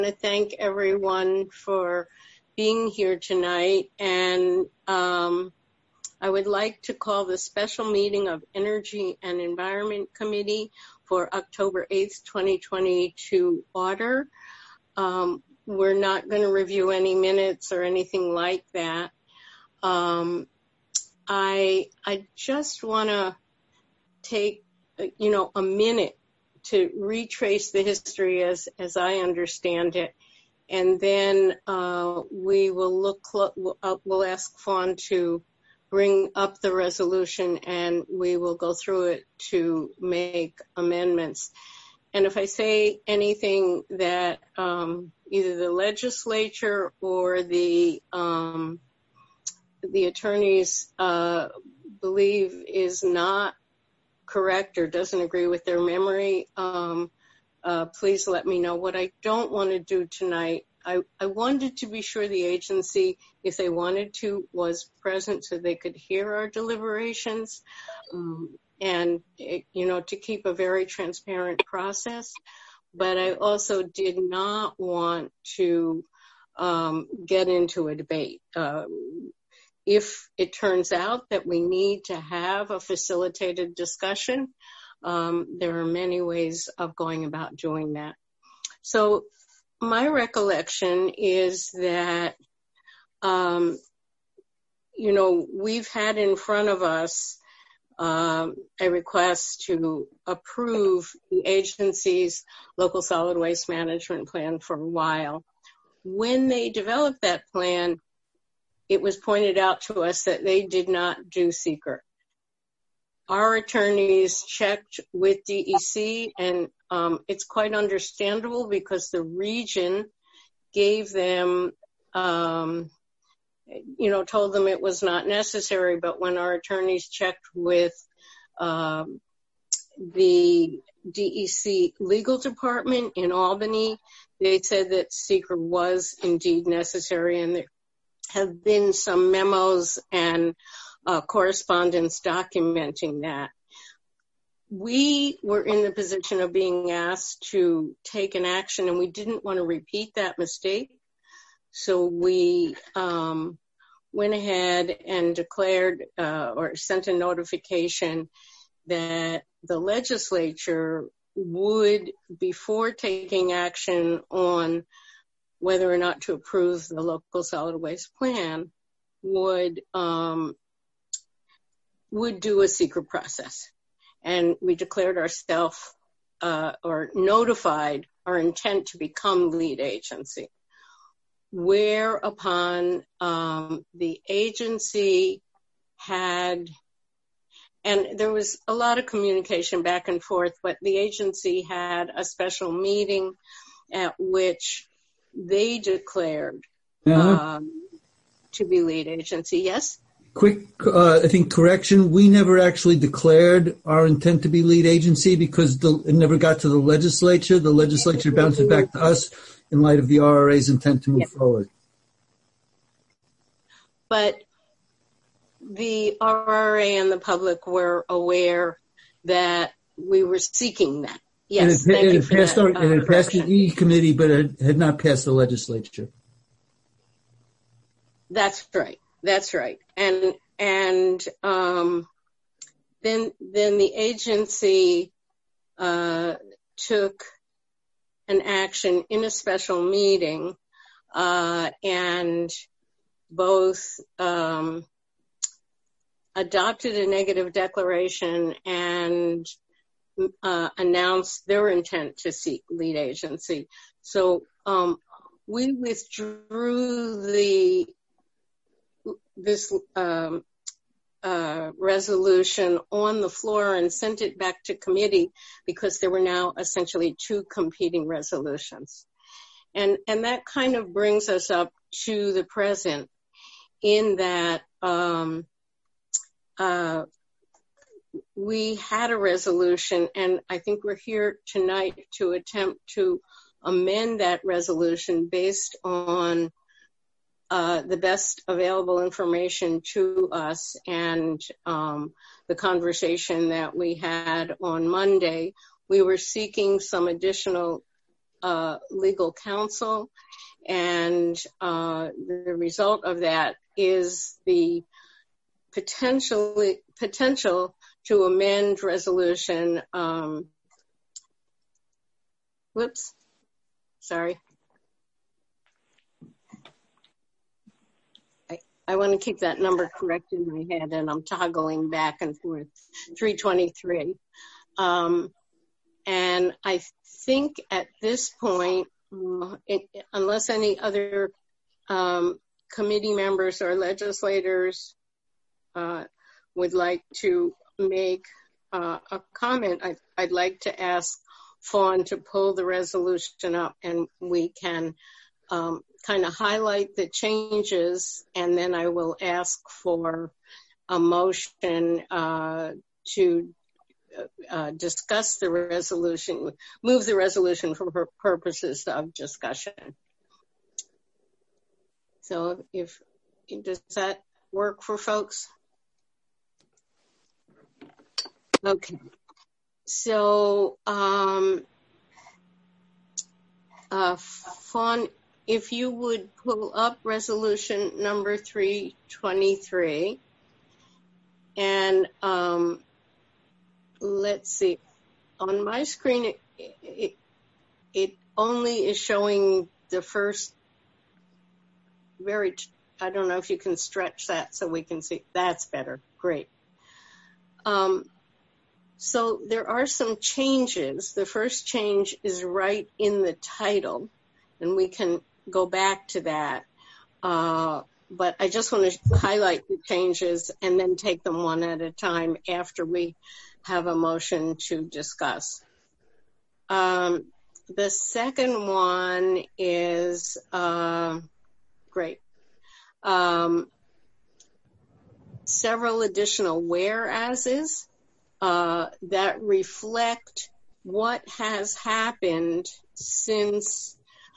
to thank everyone for being here tonight, and I would like to call the special meeting of Energy and Environment Committee for October 8th, 2020 to order. We're not going to review any minutes or anything like that. I just want to take, a minute to retrace the history as I understand it. And then we will we'll ask Fawn to bring up the resolution and we will go through it to make amendments. And if I say anything that either the legislature or the attorneys believe is not correct or doesn't agree with their memory, please let me know. What I don't want to do tonight, I wanted to be sure the agency, if they wanted to, was present so they could hear our deliberations, and to keep a very transparent process. But I also did not want to get into a debate. If it turns out that we need to have a facilitated discussion, there are many ways of going about doing that. So my recollection is that, we've had in front of us a request to approve the agency's local solid waste management plan for a while. When they developed that plan, it was pointed out to us that they did not do secret. Our attorneys checked with DEC, and it's quite understandable because the region gave them, told them it was not necessary. But when our attorneys checked with the DEC legal department in Albany, they said that secret was indeed necessary, and there have been some memos and correspondence documenting that. We were in the position of being asked to take an action, and we didn't want to repeat that mistake. So we went ahead and declared or sent a notification that the legislature would, before taking action on whether or not to approve the local solid waste plan, would do a secret process. And we declared ourselves or notified our intent to become lead agency, whereupon the agency had, and there was a lot of communication back and forth, but the agency had a special meeting at which they declared to be lead agency. Yes? Quick, I think, correction. We never actually declared our intent to be lead agency because it never got to the legislature. The legislature bounced it back to us in light of the RRA's intent to move forward. But the RRA and the public were aware that we were seeking that. Yes, thank you for that. It had passed the E committee, but it had not passed the legislature. That's right. And then the agency took an action in a special meeting, and both adopted a negative declaration and announced their intent to seek lead agency. So we withdrew this resolution on the floor and sent it back to committee because there were now essentially two competing resolutions. And that kind of brings us up to the present, in that we had a resolution, and I think we're here tonight to attempt to amend that resolution based on the best available information to us, and the conversation that we had on Monday. We were seeking some additional legal counsel, and the result of that is the potential to amend resolution. I want to keep that number correct in my head, and I'm toggling back and forth. 323. And I think at this point, unless any other committee members or legislators would like to make a comment, I'd like to ask Fawn to pull the resolution up, and we can kind of highlight the changes, and then I will ask for a motion to discuss the resolution, move the resolution for purposes of discussion. So does that work for folks? Okay. So, Fawn, if you would pull up resolution number 323, and let's see, on my screen, it only is showing the first I don't know if you can stretch that so we can see. That's better. Great. So there are some changes. The first change is right in the title, and we can go back to that. But I just want to highlight the changes and then take them one at a time after we have a motion to discuss. The second one is, great. Several additional whereases that reflect what has happened since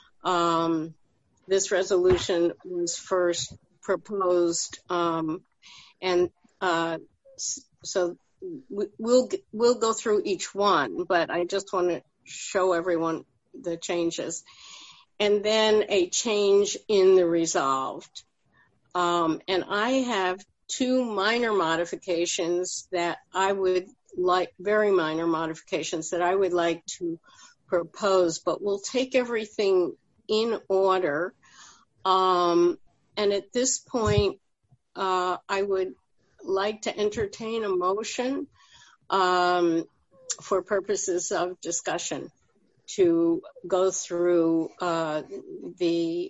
this resolution was first proposed, and so we'll go through each one, but I just want to show everyone the changes. And then a change in the resolved. And I have two minor modifications that I would like, very minor modifications that I would like to propose, but we'll take everything in order. And at this point, I would like to entertain a motion for purposes of discussion to go through the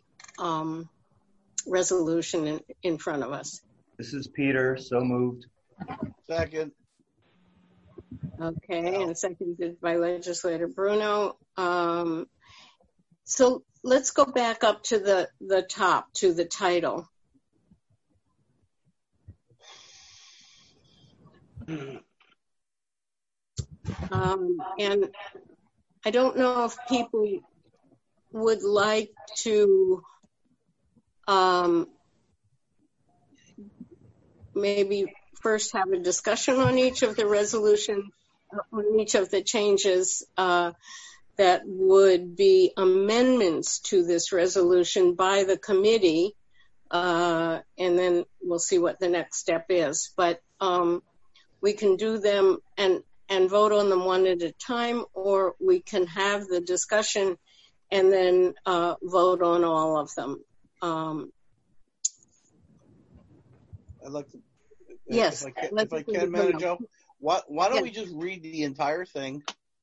resolution in front of us. This is Peter, so moved. Second. Okay, and seconded by Legislator Bruno. So let's go back up to the top, to the title. And I don't know if people would like to maybe first have a discussion on each of the resolution, on each of the changes that would be amendments to this resolution by the committee, and then we'll see what the next step is. But we can do them and vote on them one at a time, or we can have the discussion and then vote on all of them. I'd like to, yes, if I can, Madam Jo, why don't we just read the entire thing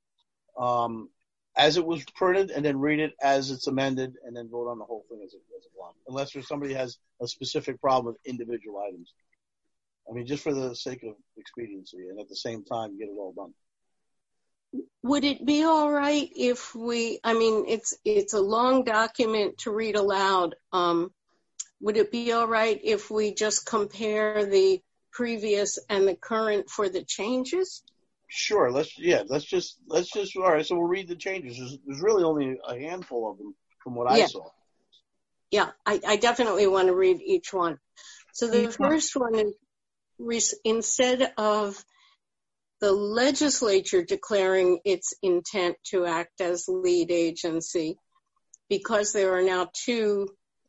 as it was printed, and then read it as it's amended, and then vote on the whole thing as a block, unless there's somebody has a specific problem with individual items. I mean, just for the sake of expediency, and at the same time, get it all done. Would it be all right if I mean, it's a long document to read aloud. Would it be all right if we just compare the previous and the current for the changes? Sure. Let's just, all right. So we'll read the changes. There's really only a handful of them from what I saw. Yeah, I definitely want to read each one. So the first one is, instead of the legislature declaring its intent to act as lead agency, because there are now two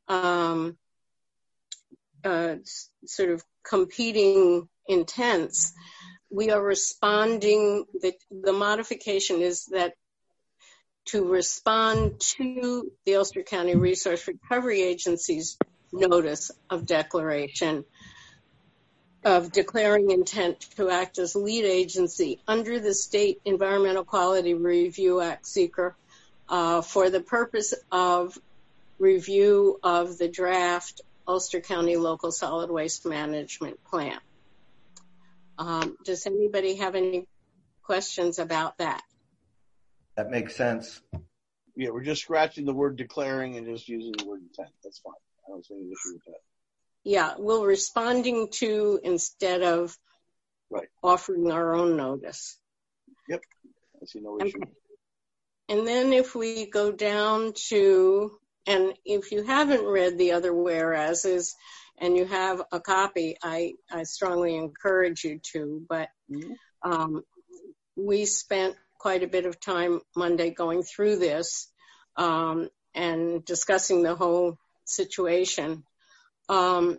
sort of competing intents. We are responding, the modification is that to respond to the Ulster County Resource Recovery Agency's notice of declaration of declaring intent to act as lead agency under the State Environmental Quality Review Act, SEQR, for the purpose of review of the draft Ulster County Local Solid Waste Management Plan. Does anybody have any questions about that? That makes sense. Yeah, we're just scratching the word declaring and just using the word intent. That's fine. I don't see any issue with that. Yeah, we're responding to instead of offering our own notice. Yep, I see no issue. Okay. And then if we go down to, and if you haven't read the other whereases and you have a copy, I strongly encourage you to, but we spent quite a bit of time Monday going through this and discussing the whole situation. I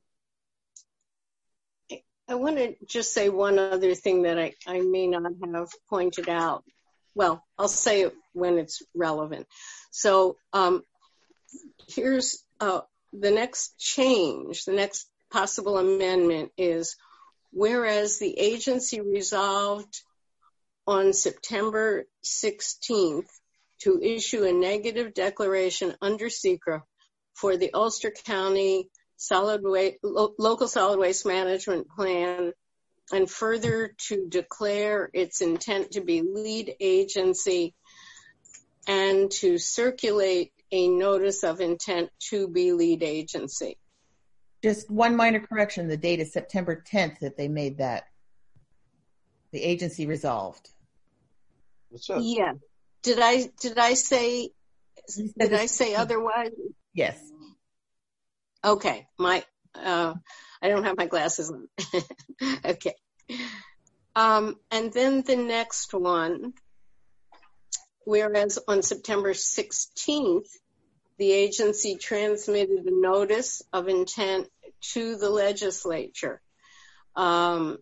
want to just say one other thing that I may not have pointed out. Well, I'll say it when it's relevant. So here's the next change, the next possible amendment is, whereas the agency resolved on September 16th to issue a negative declaration under SEQR for the Ulster County Local Solid Waste Management Plan, and further to declare its intent to be lead agency and to circulate a notice of intent to be lead agency. Just one minor correction. The date is September 10th that they made that. The agency resolved. Yeah. Did I say otherwise? Yes. Okay. I don't have my glasses on. Okay. And then the next one, whereas on September 16th, the agency transmitted a notice of intent to the legislature. And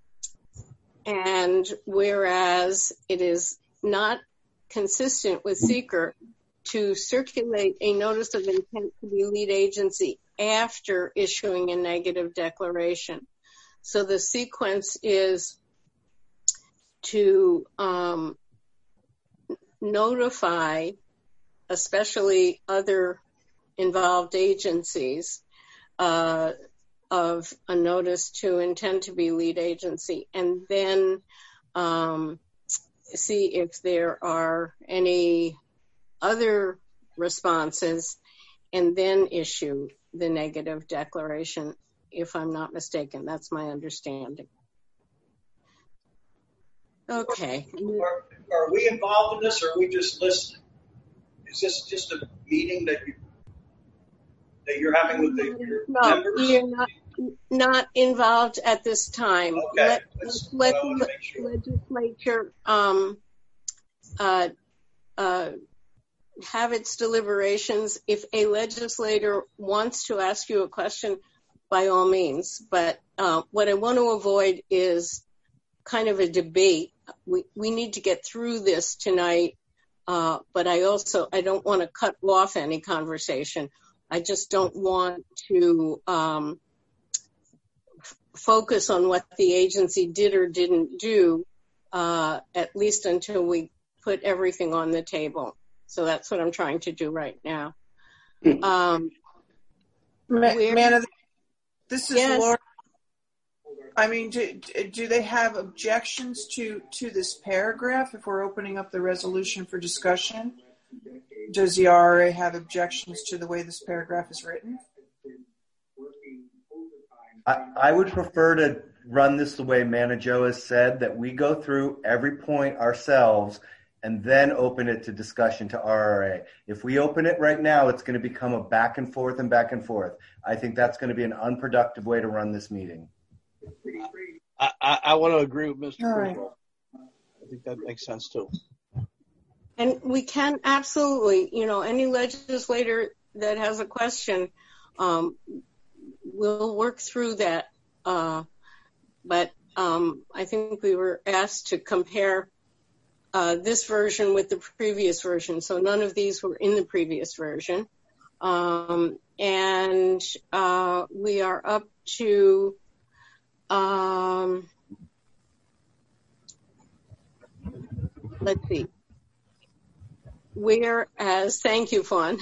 whereas it is not consistent with SEQR to circulate a notice of intent to be lead agency after issuing a negative declaration. So the sequence is to notify, especially other involved agencies, of a notice to intend to be lead agency, and then see if there are any other responses, and then issue the negative declaration, if I'm not mistaken. That's my understanding. Okay. Are we involved in this, or are we just listening? Is this just a meeting that you're having with your members? No, you're not involved at this time. Okay. Let the legislature have its deliberations. If a legislator wants to ask you a question, by all means. But what I want to avoid is kind of a debate. We need to get through this tonight, but I don't want to cut off any conversation. I just don't want to focus on what the agency did or didn't do, at least until we put everything on the table. So that's what I'm trying to do right now. Amanda, this is yes. Laura. I mean, do they have objections to this paragraph if we're opening up the resolution for discussion? Does the RRA have objections to the way this paragraph is written? I would prefer to run this the way Manajo has said, that we go through every point ourselves and then open it to discussion to RRA. If we open it right now, it's going to become a back and forth and back and forth. I think that's going to be an unproductive way to run this meeting. I want to agree with Mr. All right. Criswell. I think that makes sense too. And we can absolutely, any legislator that has a question, we'll work through that. But I think we were asked to compare this version with the previous version. So none of these were in the previous version. And we are up to let's see. Thank you, Fawn.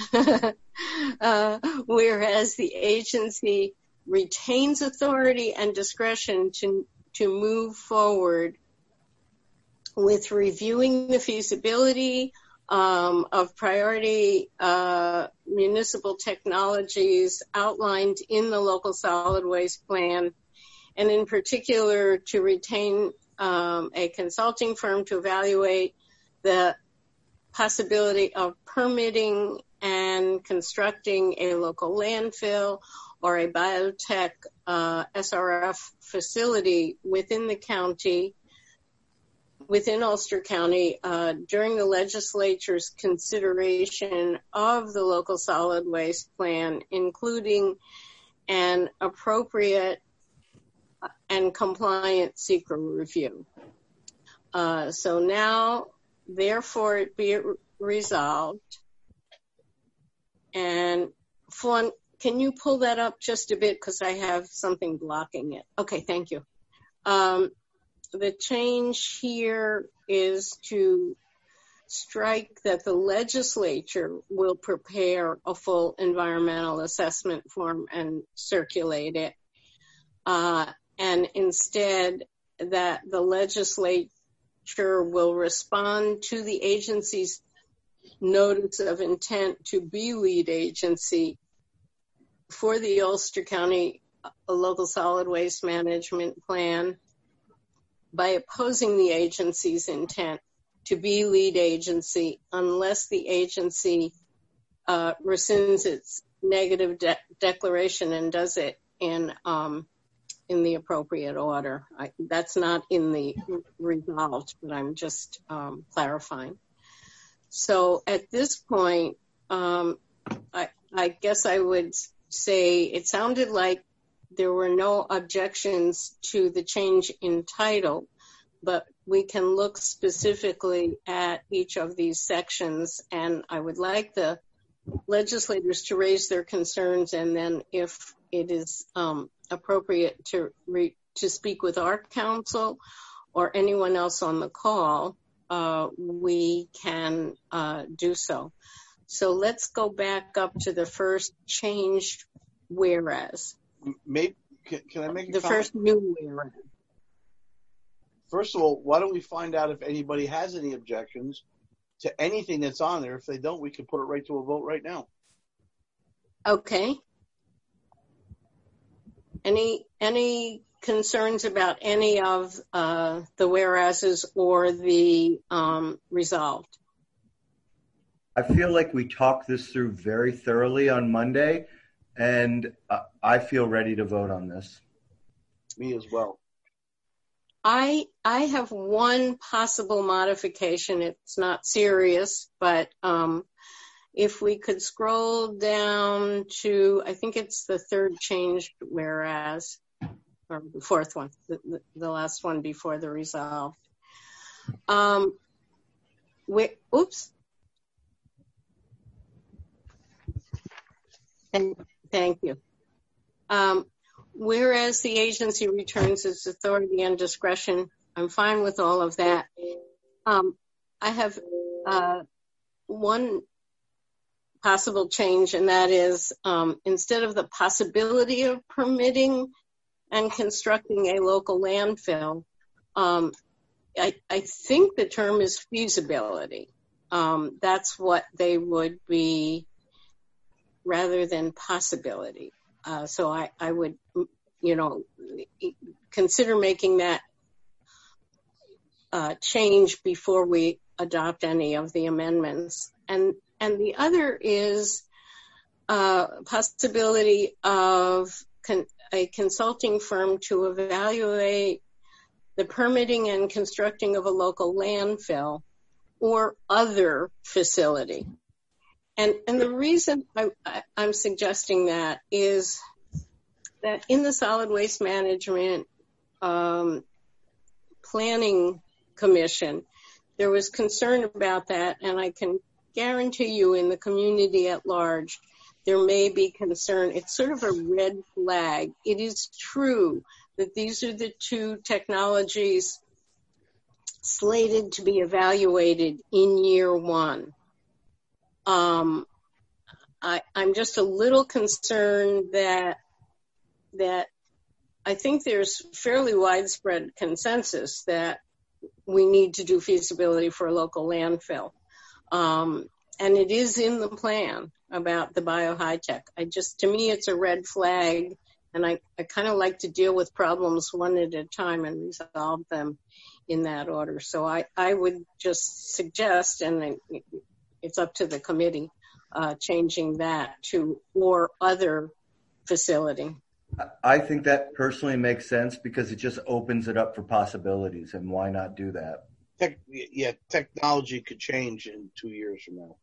Whereas the agency retains authority and discretion to move forward with reviewing the feasibility of priority municipal technologies outlined in the local solid waste plan, and in particular to retain a consulting firm to evaluate the possibility of permitting and constructing a local landfill or a biotech SRF facility within the county, within Ulster County, during the legislature's consideration of the local solid waste plan, including an appropriate and compliant SECRA review. So now, therefore, it be it resolved. And Fawn, can you pull that up just a bit, because I have something blocking it? Okay, thank you. The change here is to strike that the legislature will prepare a full environmental assessment form and circulate it. And instead that the legislature will respond to the agency's notice of intent to be lead agency for the Ulster County Local Solid Waste Management Plan by opposing the agency's intent to be lead agency unless the agency rescinds its negative declaration and does it in the appropriate order. That's not in the resolved, but I'm just clarifying. So at this point, I guess I would say it sounded like there were no objections to the change in title, but we can look specifically at each of these sections, and I would like the legislators to raise their concerns, and then if it is appropriate to speak with our counsel or anyone else on the call, we can do so. So let's go back up to the first changed whereas. Can I make a the comment? First new whereas? First of all, why don't we find out if anybody has any objections to anything that's on there? If they don't, we can put it right to a vote right now. Okay. Any concerns about any of the whereases or the resolved? I feel like we talked this through very thoroughly on Monday, and I feel ready to vote on this. Me as well. I have one possible modification. It's not serious, but if we could scroll down to, I think it's the third changed whereas, or the fourth one, the last one before the resolve. Oops. Thank you. Whereas the agency returns its authority and discretion, I'm fine with all of that. I have one possible change, and that is instead of the possibility of permitting and constructing a local landfill, I think the term is feasibility. That's what they would be rather than possibility. So I would, consider making that change before we adopt any of the amendments. And the other is possibility of a consulting firm to evaluate the permitting and constructing of a local landfill or other facility. And the reason I'm suggesting that is that in the Solid Waste Management Planning Commission, there was concern about that, and I can guarantee you in the community at large, there may be concern. It's sort of a red flag. It is true that these are the two technologies slated to be evaluated in year one. I'm just a little concerned that I think there's fairly widespread consensus that we need to do feasibility for a local landfill. And it is in the plan about the bio-high-tech. To me, it's a red flag, and I kind of like to deal with problems one at a time and resolve them in that order. So I would just suggest, and it's up to the committee, changing that to or other facility. I think that personally makes sense because it just opens it up for possibilities, and why not do that? Technology could change in 2 years from now.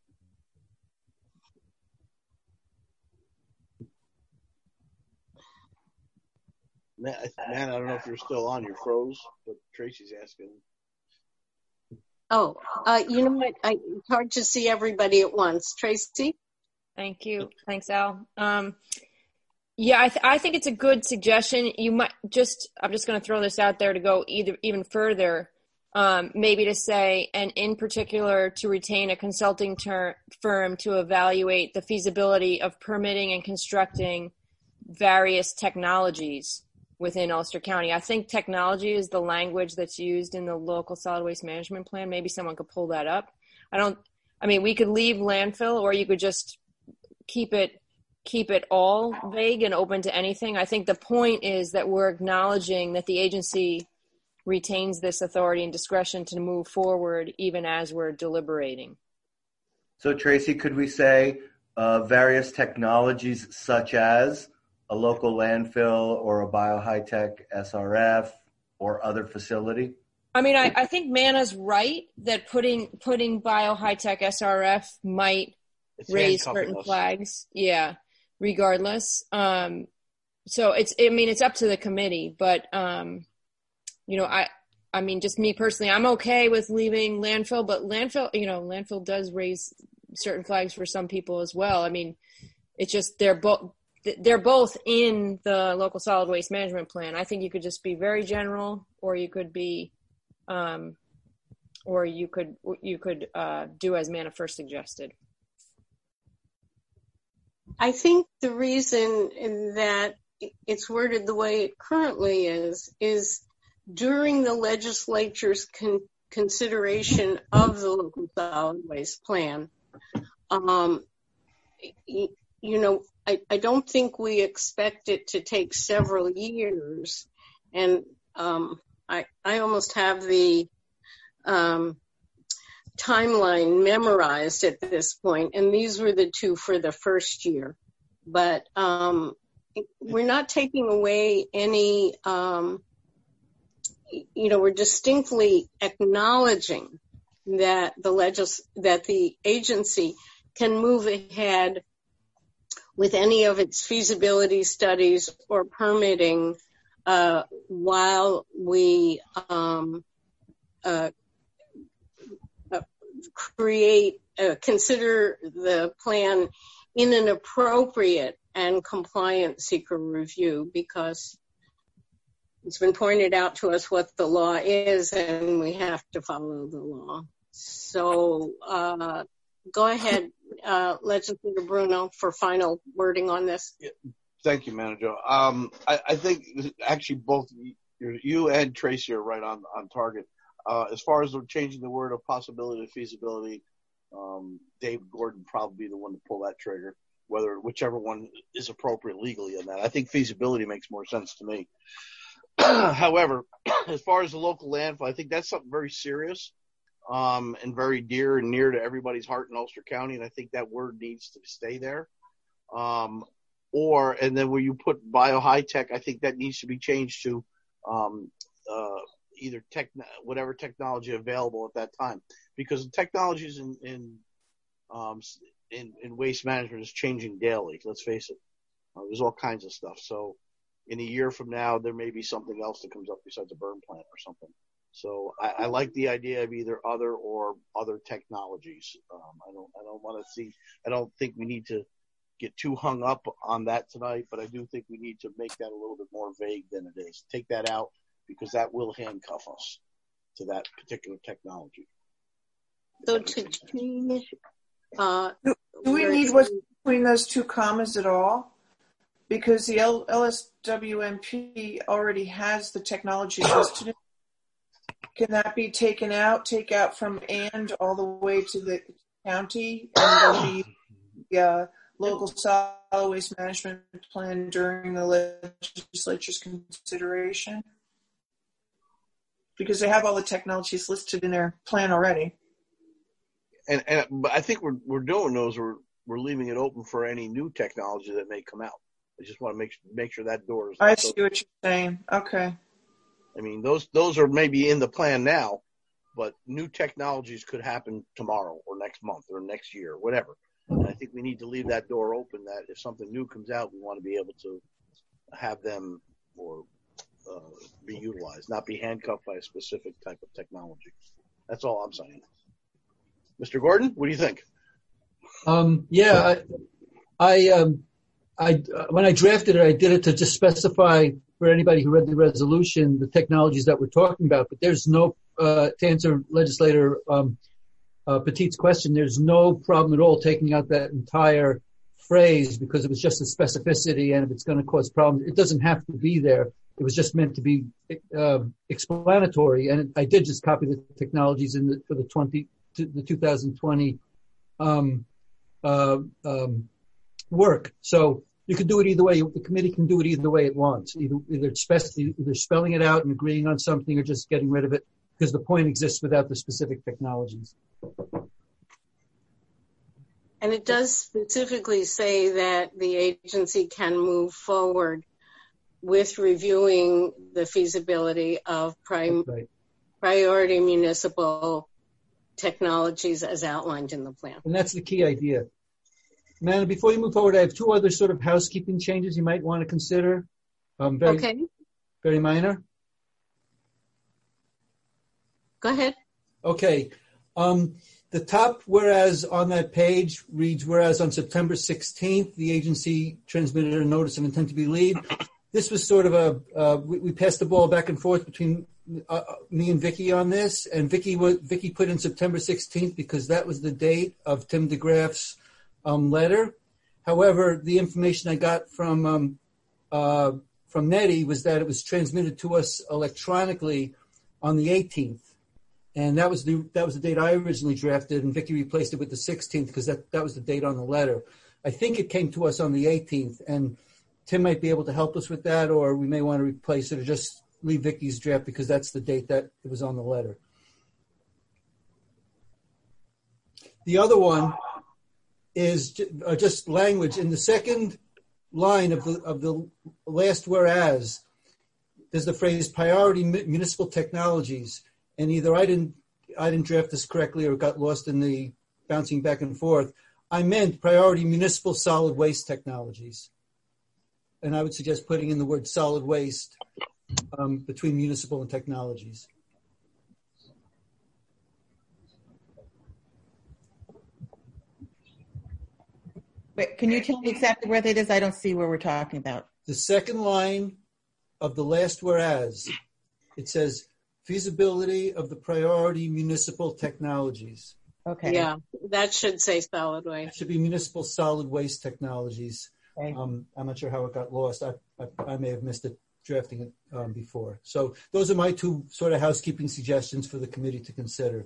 Man, I don't know if you're still on. You're froze, but Tracy's asking. Oh, you know what? It's hard to see everybody at once. Tracy? Thank you. Thanks, Al. Yeah, I think it's a good suggestion. You might I'm just going to throw this out there to go even further, maybe to say, and in particular to retain a consulting firm to evaluate the feasibility of permitting and constructing various technologies within Ulster County. I think technology is the language that's used in the local solid waste management plan. Maybe someone could pull that up. We could leave landfill, or you could just keep it all vague and open to anything. I think the point is that we're acknowledging that the agency retains this authority and discretion to move forward even as we're deliberating. So Tracy, could we say various technologies such as a local landfill or a bio-high-tech SRF or other facility? I think Manna's right that putting bio-high-tech SRF might raise certain flags. Yeah. Regardless. So it's up to the committee, but, just me personally, I'm okay with leaving landfill, but landfill does raise certain flags for some people as well. It's just, they're both in the local solid waste management plan. I think you could just be very general, or you could be, or you could do as Manna first suggested. I think the reason that it's worded the way it currently is during the legislature's consideration of the local solid waste plan. I don't think we expect it to take several years. And I almost have the timeline memorized at this point, and these were the two for the first year. But we're not taking away any, we're distinctly acknowledging that the agency can move ahead with any of its feasibility studies or permitting while we consider the plan in an appropriate and compliant secret review, because it's been pointed out to us what the law is and we have to follow the law. So go ahead, Legislator Bruno, for final wording on this. Yeah. Thank you, Manager. I think actually both you and Tracy are right on target. As far as changing the word of possibility to feasibility, Dave Gordon probably be the one to pull that trigger, whichever one is appropriate legally on that. I think feasibility makes more sense to me. However, as far as the local landfill, I think that's something very serious and very dear and near to everybody's heart in Ulster County, and I think that word needs to stay there. And then where you put bio-high-tech, I think that needs to be changed to either whatever technology available at that time, because the technologies in waste management is changing daily. Let's face it. There's all kinds of stuff. So in a year from now, there may be something else that comes up besides a burn plant or something. So I like the idea of either other or other technologies. I don't think we need to get too hung up on that tonight, but I do think we need to make that a little bit more vague than it is. Take that out, because that will handcuff us to that particular technology. So to change, do we need what's between those two commas at all? Because the LSWMP already has the technology listed. Can that be taken out? Take out from and all the way to the county, and it'll be the local solid waste management plan during the legislature's consideration? Because they have all the technologies listed in their plan already. But I think we're doing those. We're leaving it open for any new technology that may come out. I just want to make sure that door is. I see what you're saying. Okay. I mean, those are maybe in the plan now, but new technologies could happen tomorrow or next month or next year, or whatever. And I think we need to leave that door open, that if something new comes out, we want to be able to have them or be utilized, not be handcuffed by a specific type of technology. That's all I'm saying. Mr. Gordon, what do you think? Yeah, I when I drafted it, I did it to just specify for anybody who read the resolution the technologies that we're talking about. But there's no, to answer Legislator Petit's question, there's no problem at all taking out that entire phrase, because it was just a specificity, and if it's going to cause problems, it doesn't have to be there. It was just meant to be explanatory, and I did just copy the technologies for the 2020 work. So you can do it either way. The committee can do it either way it wants, either spelling it out and agreeing on something, or just getting rid of it, because the point exists without the specific technologies. And it does specifically say that the agency can move forward with reviewing the feasibility of priority municipal technologies as outlined in the plan. And that's the key idea. Amanda, before you move forward, I have two other sort of housekeeping changes you might want to consider. Very minor. Go ahead. Okay. The top whereas on that page reads, whereas on September 16th, the agency transmitted a notice of intent to be lead. This was sort of we passed the ball back and forth between me and Vicky on this, and Vicky put in September 16th because that was the date of Tim DeGraff's letter. However, the information I got from Nettie was that it was transmitted to us electronically on the 18th. And that was the date I originally drafted, and Vicky replaced it with the 16th because that was the date on the letter. I think it came to us on the 18th, and Tim might be able to help us with that, or we may want to replace it or just leave Vicky's draft because that's the date that it was on the letter. The other one is just language. In the second line of the last whereas, there's the phrase priority municipal technologies. And either I didn't draft this correctly or got lost in the bouncing back and forth. I meant priority municipal solid waste technologies. And I would suggest putting in the word solid waste between municipal and technologies. Wait, can you tell me exactly where that is? I don't see where we're talking about. The second line of the last whereas, it says, feasibility of the priority municipal technologies. Okay. Yeah, that should say solid waste. It should be municipal solid waste technologies. Okay. I'm not sure how it got lost. I may have missed it drafting it before. So those are my two sort of housekeeping suggestions for the committee to consider.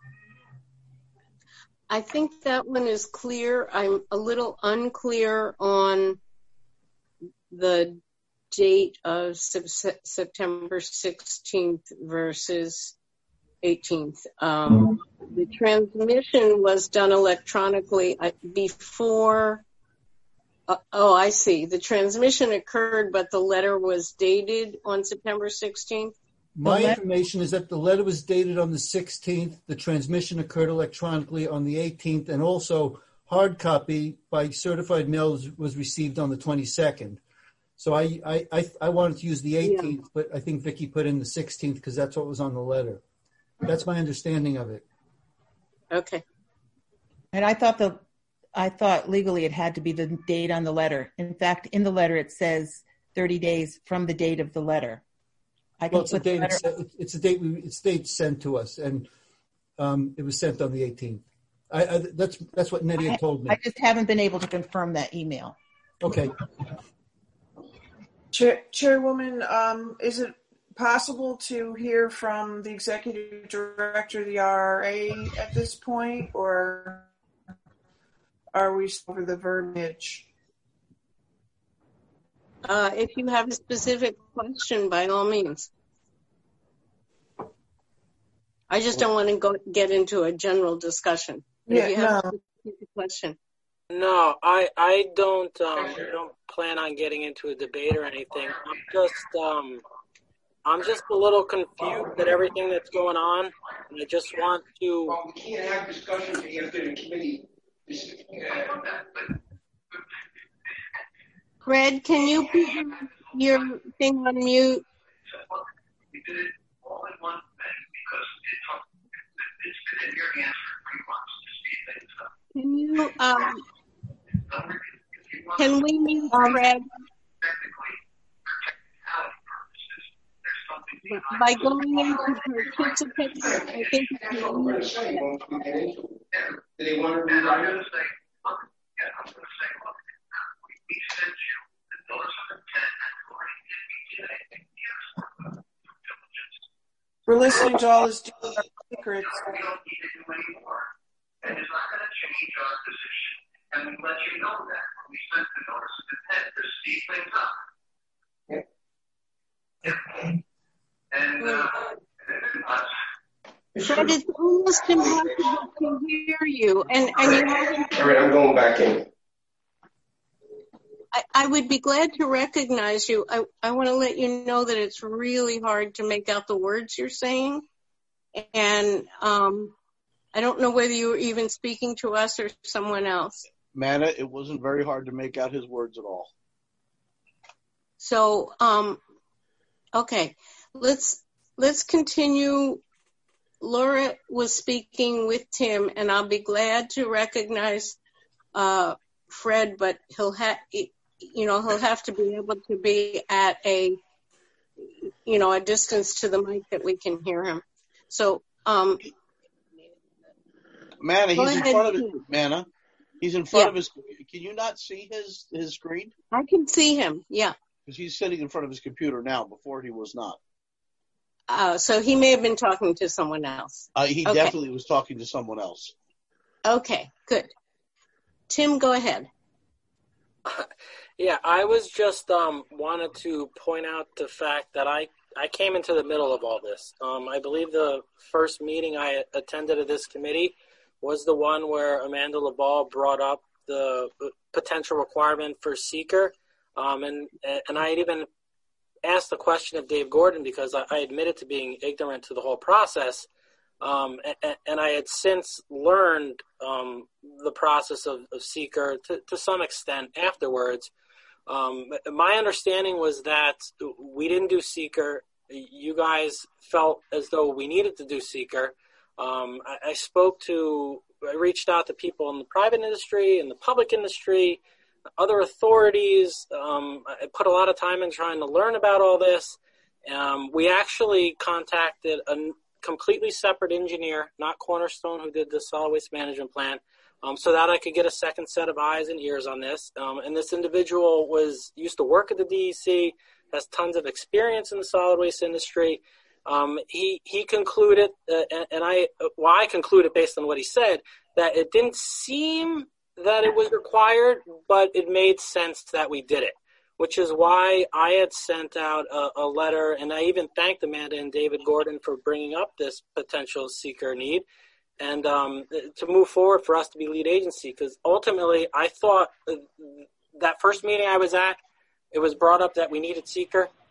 I think that one is clear. I'm a little unclear on the date of September 16th versus 18th. The transmission was done electronically before. I see. The transmission occurred, but the letter was dated on September 16th. My information is that the letter was dated on the 16th. The transmission occurred electronically on the 18th, and also hard copy by certified mail was received on the 22nd. So I wanted to use the 18th, but I think Vicky put in the 16th because that's what was on the letter. That's my understanding of it. Okay. And I thought legally it had to be the date on the letter. In fact, in the letter it says 30 days from the date of the letter. It's the date sent to us, and it was sent on the 18th. That's what Nettie had told me. I just haven't been able to confirm that email. Okay. Chairwoman, is it possible to hear from the executive director of the RRA at this point, or are we over the verbiage? If you have a specific question, by all means. I just don't want to get into a general discussion. But if you have a specific question. No, I don't plan on getting into a debate or anything. I'm just a little confused at everything that's going on, and I just want to. Well, we can't have discussions after the committee. Fred, can you put your thing on mute? We did it all in one thing because it's been in your hands for 3 months to speed things up. Can we mute Fred? By going into participants, I think you can mute Fred. Did he want to rewrite it? I'm going to say, look, we sent you the notice of intent and We're listening to all this secrets. We don't need to do anymore. And it's not going to change our position. And we let you know that when we sent the notice of intent to speed things up. Fred, it's almost impossible to hear you. And you haven't. All right, I'm going back in. I would be glad to recognize you. I want to let you know that it's really hard to make out the words you're saying. And I don't know whether you were even speaking to us or someone else. Manna, it wasn't very hard to make out his words at all. So, okay, let's continue. Laura was speaking with Tim, and I'll be glad to recognize Fred, but he'll have to be able to be at a distance to the mic that we can hear him. So, Manna, he's in front of his Manna. He's in front of his. Can you not see his screen? I can see him. Yeah. Because he's sitting in front of his computer now. Before he was not. So he may have been talking to someone else. He definitely was talking to someone else. Okay, good. Tim, go ahead. Yeah, I was just wanted to point out the fact that I came into the middle of all this. I believe the first meeting I attended of this committee was the one where Amanda Laval brought up the potential requirement for seeker, and I had even asked the question of Dave Gordon because I admitted to being ignorant to the whole process, and I had since learned the process of seeker to some extent afterwards. My understanding was that we didn't do seeker. You guys felt as though we needed to do seeker. I reached out to people in the private industry, in the public industry, other authorities. I put a lot of time in trying to learn about all this. We actually contacted a completely separate engineer, not Cornerstone, who did the solid waste management plan, so that I could get a second set of eyes and ears on this. And this individual used to work at the DEC, has tons of experience in the solid waste industry. He concluded, I concluded based on what he said, that it didn't seem that it was required, but it made sense that we did it, which is why I had sent out a letter, and I even thanked Amanda and David Gordon for bringing up this potential seeker need, and to move forward for us to be lead agency, because ultimately I thought that first meeting I was at, it was brought up that we needed seeker.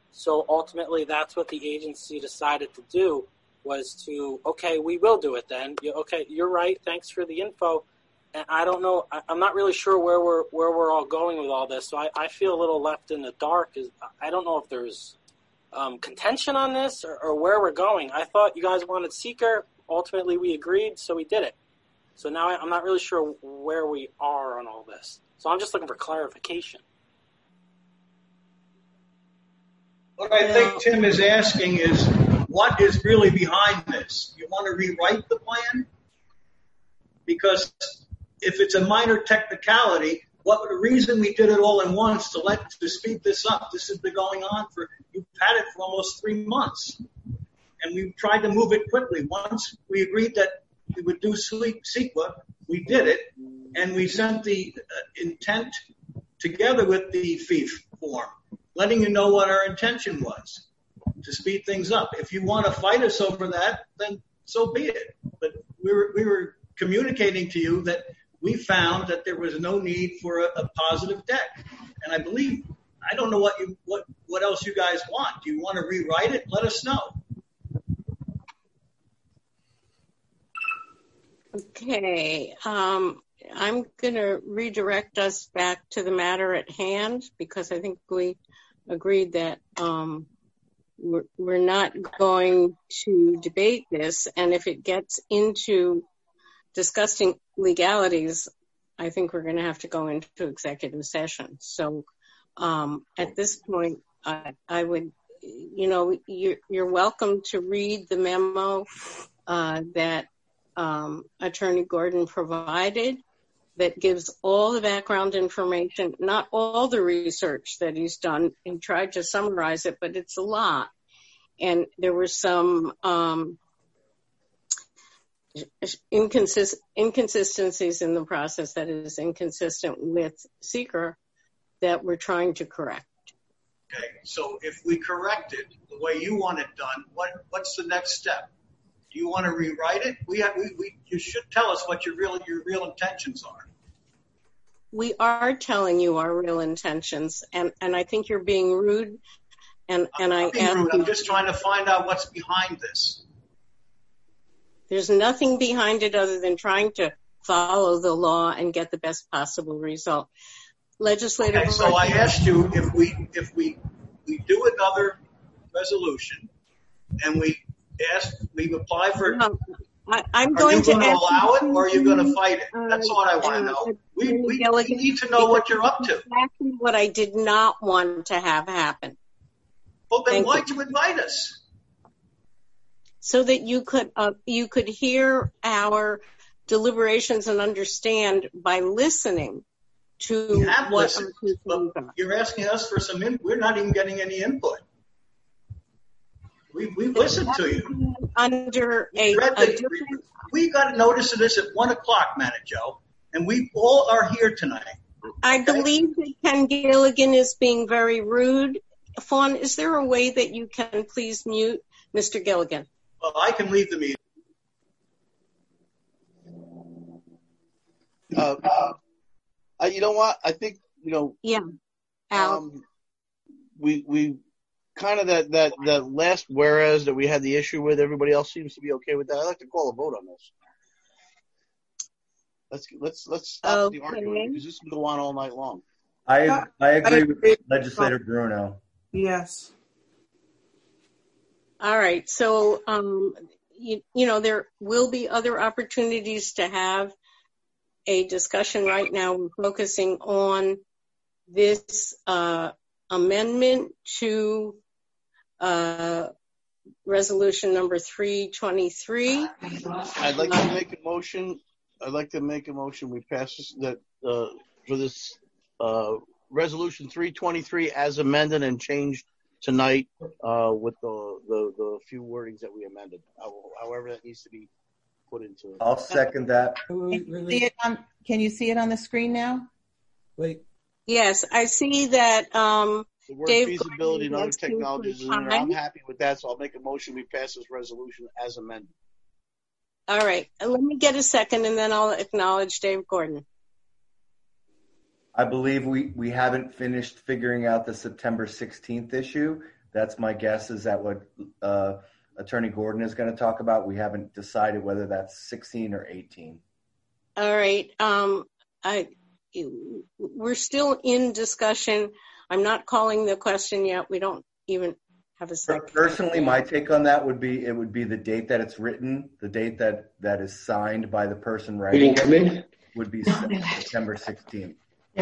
So ultimately, that's what the agency decided to do, was to, okay, we will do it then. Okay, you're right. Thanks for the info. And I don't know. I'm not really sure where we're all going with all this. So I feel a little left in the dark. I don't know if there's contention on this or where we're going. I thought you guys wanted seeker. Ultimately, we agreed, so we did it. So now I'm not really sure where we are on all this. So I'm just looking for clarification. What I think Tim is asking is, what is really behind this? You want to rewrite the plan? Because if it's a minor technicality, the reason we did it all at once to speed this up, this has been going on you've had it for almost 3 months. And we tried to move it quickly. Once we agreed that we would do CEQA, we did it, and we sent the intent together with the FIF form, letting you know what our intention was, to speed things up. If you want to fight us over that, then so be it. But we were communicating to you that we found that there was no need for a positive deck. And I don't know what else you guys want. Do you want to rewrite it? Let us know. Okay. I'm going to redirect us back to the matter at hand, because I think we agreed that we're not going to debate this. And if it gets into discussing legalities, I think we're going to have to go into executive session. So at this point, I would, you're welcome to read the memo that Attorney Gordon provided, that gives all the background information, not all the research that he's done. He tried to summarize it, but it's a lot. And there were some inconsistencies in the process that is inconsistent with SEEKR that we're trying to correct. Okay, so if we correct it the way you want it done, what's the next step? Do you want to rewrite it? You should tell us what your real intentions are. We are telling you our real intentions, and I think you're being rude. I'm just trying to find out what's behind this. There's nothing behind it other than trying to follow the law and get the best possible result. Legislative. Okay, so I asked you if we do another resolution and we apply for. I'm going to allow it, or are you going to fight it? That's what I want to know. We need to know what you're up to. Exactly what I did not want to have happen. Well, then why'd you invite us? So that you could hear our deliberations and understand by listening to what you're asking us for some input. We're not even getting any input. We've listened to you. We got a notice of this at 1:00, Manajo, and we all are here tonight. I believe that Ken Gilligan is being very rude. Fawn, is there a way that you can please mute Mr. Gilligan? Well, I can leave the meeting. You know what? I think, Yeah. We kind of that last whereas that we had the issue with, everybody else seems to be okay with that. I'd like to call a vote on this. Let's stop the argument, because this can go on all night long. I agree with Legislator Bruno. Yes. All right. So, there will be other opportunities to have a discussion. Right now, we're focusing on this amendment to resolution number 323. I'd like to make a motion. We pass this, for this resolution 323 as amended and changed tonight with the few wordings that we amended. However, that needs to be put into it. I'll second that. Can you see it on the screen now? Wait. Yes, I see that. The word Dave feasibility and other technologies is in there. I'm happy with that, so I'll make a motion. We pass this resolution as amended. All right. Let me get a second, and then I'll acknowledge Dave Gordon. I believe we haven't finished figuring out the September 16th issue. That's my guess. Is that what Attorney Gordon is going to talk about? We haven't decided whether that's 16 or 18. All right. We're still in discussion. I'm not calling the question yet. We don't even have a second. Personally, my take on that would be it would be the date that it's written, the date that is signed by the person writing it would be September 16th.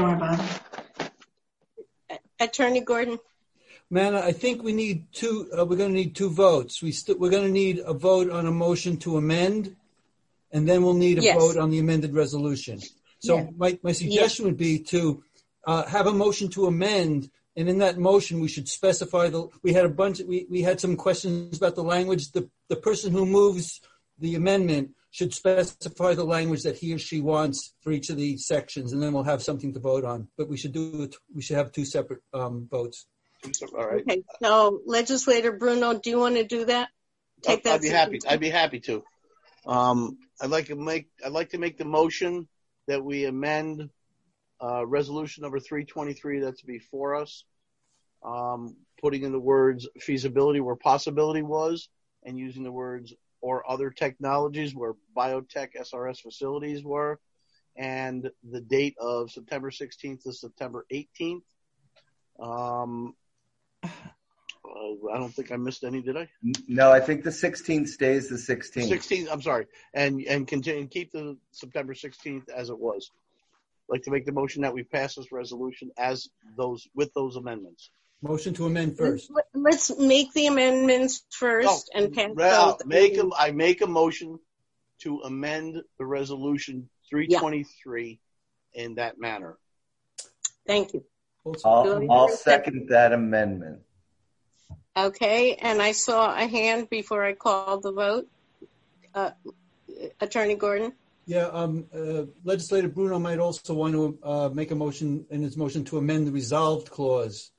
Attorney Gordon. Manna, I think we need two. We're going to need two votes. We're going to need a vote on a motion to amend, and then we'll need a vote on the amended resolution. So my suggestion would be to have a motion to amend, and in that motion we should specify we had some questions about the language. The person who moves the amendment should specify the language that he or she wants for each of the sections, and then we'll have something to vote on. But we should have two separate votes. All right. Okay. So, Legislator Bruno, do you want to do that? I'd be happy to. I'd like to make the motion that we amend resolution number 323 that's before us, putting in the words feasibility where possibility was, and using the words or other technologies where biotech SRS facilities were, and the date of September 16th to September 18th. I don't think I missed any, did I? No, I think the 16th stays the 16th. 16th, I'm sorry, and continue and keep the September 16th as it was. I'd like to make the motion that we pass this resolution with those amendments. Motion to amend first. Let's make the amendments first and pass those. I make a motion to amend the resolution 323 in that manner. Thank you. I'll second that amendment. Okay, and I saw a hand before I called the vote. Attorney Gordon? Yeah, Legislator Bruno might also want to make a motion in his motion to amend the resolved clause.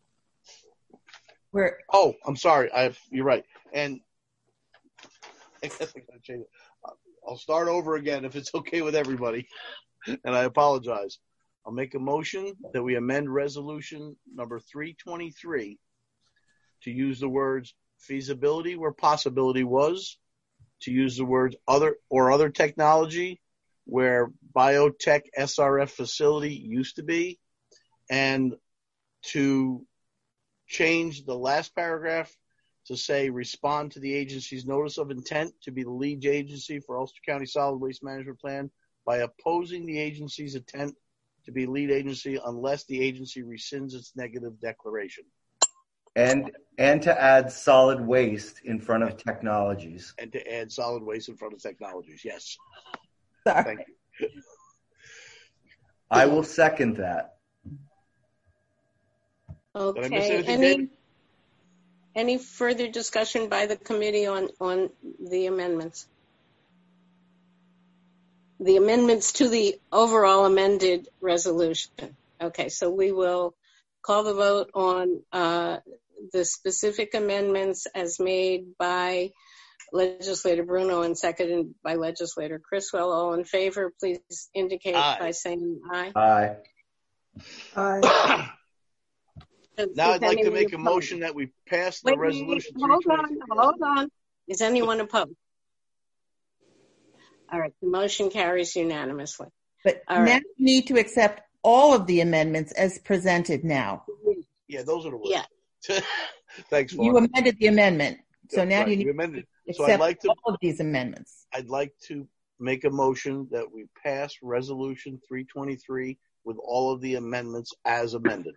I'm sorry. You're right. And I guess I gotta change it. I'll start over again if it's okay with everybody. And I apologize. I'll make a motion that we amend resolution number 323 to use the words feasibility where possibility was, to use the words other technology where biotech SRF facility used to be, and to change the last paragraph to say respond to the agency's notice of intent to be the lead agency for Ulster County Solid Waste Management Plan by opposing the agency's intent to be lead agency unless the agency rescinds its negative declaration. And to add solid waste in front of technologies. And to add solid waste in front of technologies, yes. Sorry. Thank you. I will second that. Okay. Any further discussion by the committee on the amendments? The amendments to the overall amended resolution. Okay, so we will call the vote on the specific amendments as made by Legislator Bruno and seconded by Legislator Criswell. All in favor, please indicate by saying aye. Aye. Aye. Now I'd like to make a motion that we pass the resolution. Hold on. Is anyone opposed? All right, the motion carries unanimously. But now you need to accept all of the amendments as presented now. Yeah, those are the words. Yeah. Thanks, Fawn. You amended the amendment. So now you need to accept all of these amendments. I'd like to make a motion that we pass resolution 323 with all of the amendments as amended.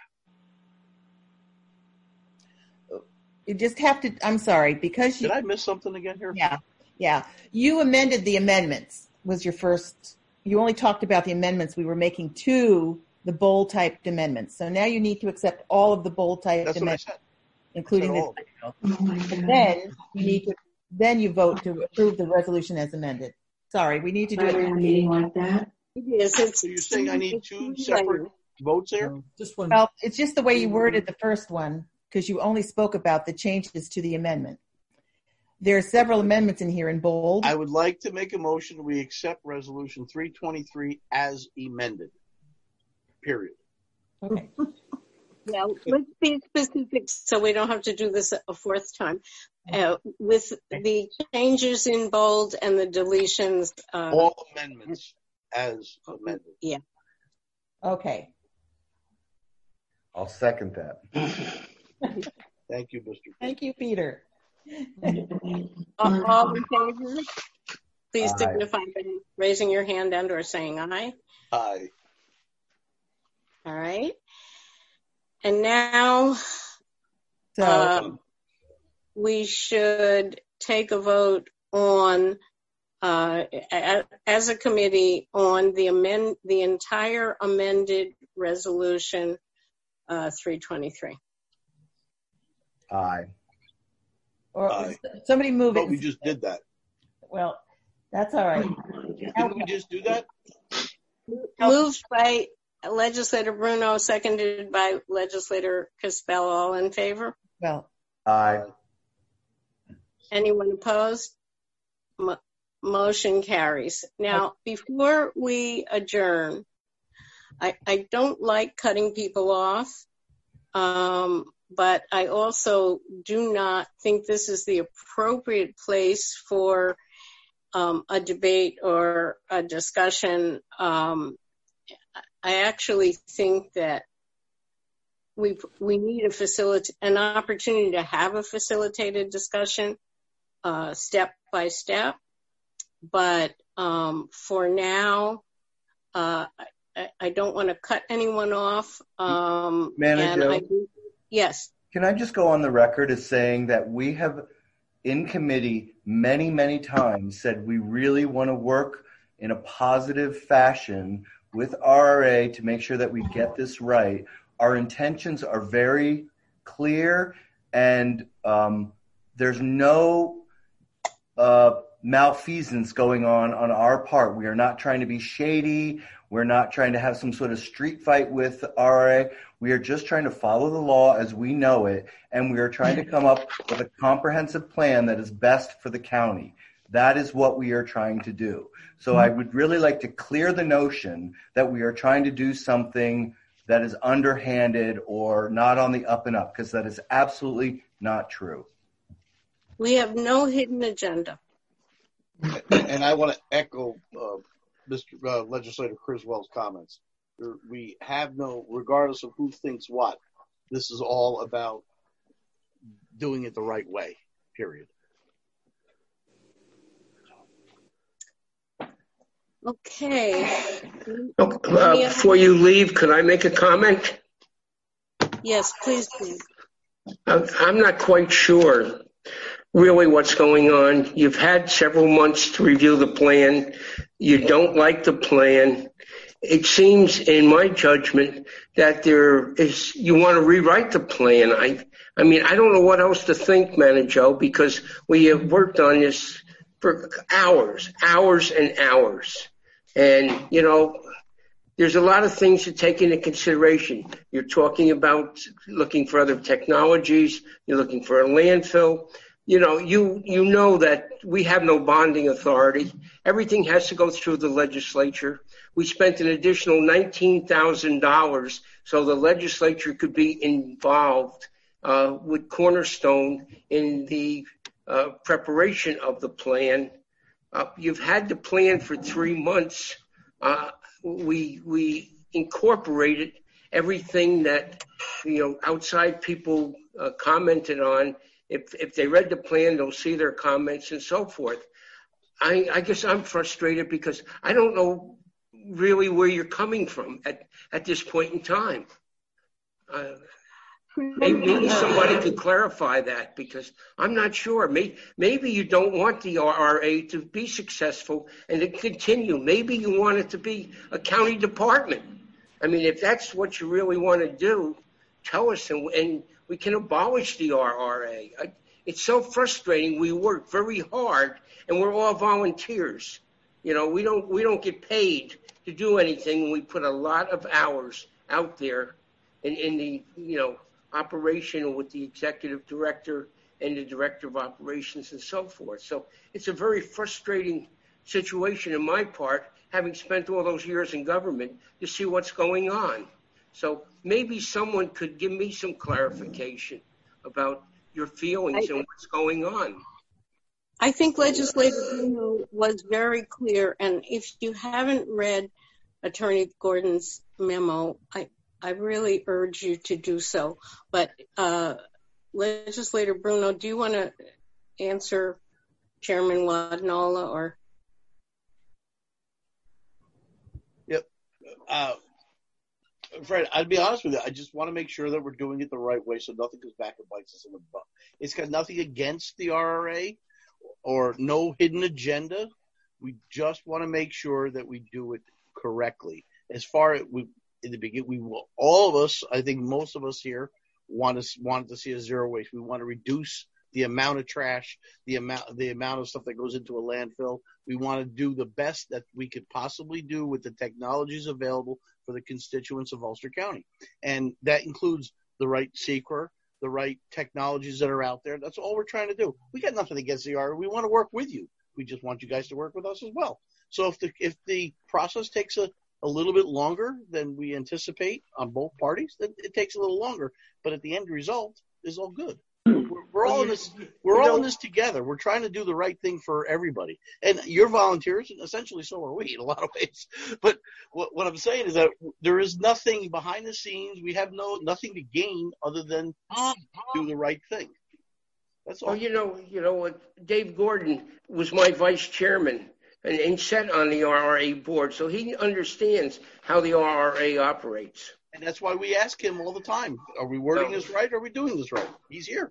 You just have to, I'm sorry, because you... Did I miss something again here? Yeah. You amended the amendments was your first, you only talked about the amendments we were making to the bold typed amendments. So now you need to accept all of the bold typed amendments, including the title. Then you vote to approve the resolution as amended. Sorry, we need to do it in a meeting like that. So you're saying I need two separate votes here? Just one. Well, it's just the way you worded the first one, because you only spoke about the changes to the amendment. There are several amendments in here in bold. I would like to make a motion we accept resolution 323 as amended. Period. Okay. Well, let's be specific so we don't have to do this a fourth time. With the changes in bold and the deletions. All amendments as amended. Yeah. Okay. I'll second that. Thank you, Mr. Thank you, Peter. All in favor? Please Aye. signify by raising your hand and or saying aye. Aye. All right. And now we should take a vote on, as a committee, on the entire amended resolution 323. Aye. Or somebody move But it. we just did that. Well, that's all right. Didn't we just do that? Moved by Legislator Bruno, seconded by Legislator Costello. All in favor? Well, Aye. Anyone opposed? Motion carries. Now, before we adjourn, I don't like cutting people off, but I also do not think this is the appropriate place for a debate or a discussion. I actually think that we need an opportunity to have a facilitated discussion, step by step. But for now, I don't want to cut anyone off. Yes. Can I just go on the record as saying that we have, in committee, many, many times said we really want to work in a positive fashion with RRA to make sure that we get this right. Our intentions are very clear, and there's no malfeasance going on our part. We are not trying to be shady. We're not trying to have some sort of street fight with RRA. We are just trying to follow the law as we know it, and we are trying to come up with a comprehensive plan that is best for the county. That is what we are trying to do. So I would really like to clear the notion that we are trying to do something that is underhanded or not on the up and up, because that is absolutely not true. We have no hidden agenda. And I want to echo Mr. Legislator Criswell's comments. We have no, regardless of who thinks what, this is all about doing it the right way, period. Okay. Before you leave, could I make a comment? Yes, please do. I'm not quite sure really what's going on. You've had several months to review the plan. You don't like the plan. It seems, in my judgment, that you want to rewrite the plan. I mean, I don't know what else to think, Manager, because we have worked on this for hours and hours. And, you know, there's a lot of things to take into consideration. You're talking about looking for other technologies. You're looking for a landfill. You know, you know that we have no bonding authority. Everything has to go through the legislature. We spent an additional $19,000 so the legislature could be involved with Cornerstone in the preparation of the plan. You've had the plan for 3 months. We incorporated everything that, you know, outside people commented on. If they read the plan, they'll see their comments and so forth. I guess I'm frustrated because I don't know really where you're coming from at this point in time. Maybe somebody could clarify that, because I'm not sure. Maybe you don't want the RRA to be successful and to continue. Maybe you want it to be a county department. I mean, if that's what you really want to do, tell us, and we can abolish the RRA. It's so frustrating. We work very hard, and we're all volunteers. You know, we don't get paid to do anything. We put a lot of hours out there in the, you know, operation with the executive director and the director of operations and so forth. So it's a very frustrating situation in my part, having spent all those years in government, to see what's going on. So maybe someone could give me some clarification about your feelings and what's going on. I think Legislator Bruno was very clear, and if you haven't read Attorney Gordon's memo, I really urge you to do so. But Legislator Bruno, do you want to answer Chairman Wadnala or? Yep. Fred, I'd be honest with you. I just want to make sure that we're doing it the right way so nothing goes back and bites us in the butt. It's got nothing against the RRA or no hidden agenda. We just want to make sure that we do it correctly. As far as in the beginning, we will, all of us, I think most of us here wanted to see a zero waste. We want to reduce the amount of trash, the amount of stuff that goes into a landfill. We want to do the best that we could possibly do with the technologies available for the constituents of Ulster County. And that includes the right seeker, the right technologies that are out there. That's all we're trying to do. We got nothing against the RRA. We want to work with you. We just want you guys to work with us as well. So if the process takes a little bit longer than we anticipate on both parties, then it takes a little longer. But at the end result is all good. We're all in this. We're all in this together. We're trying to do the right thing for everybody. And you're volunteers, and essentially so are we in a lot of ways. But what I'm saying is that there is nothing behind the scenes. We have nothing to gain other than do the right thing. That's all. Well, you know what? Dave Gordon was my vice chairman and sat on the RRA board, so he understands how the RRA operates. And that's why we ask him all the time, are we wording this right? Are we doing this right? He's here.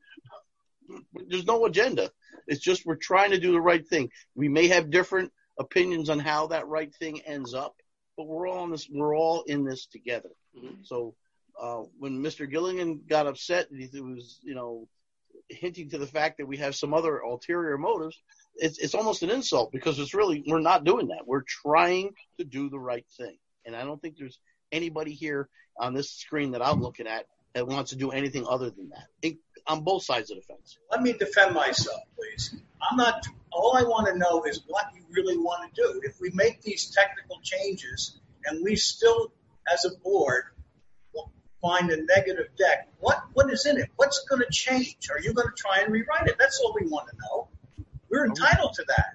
There's no agenda. It's just we're trying to do the right thing. We may have different opinions on how that right thing ends up, but we're all in this together. Mm-hmm. So when Mr. Gilligan got upset, he was, hinting to the fact that we have some other ulterior motives. It's almost an insult because we're not doing that. We're trying to do the right thing. And I don't think there's anybody here on this screen that I'm looking at that wants to do anything other than that on both sides of the fence. Let me defend myself, please. All I want to know is what you really want to do. If we make these technical changes and we still, as a board, find a negative deck, what is in it? What's going to change? Are you going to try and rewrite it? That's all we want to know. We're entitled to that.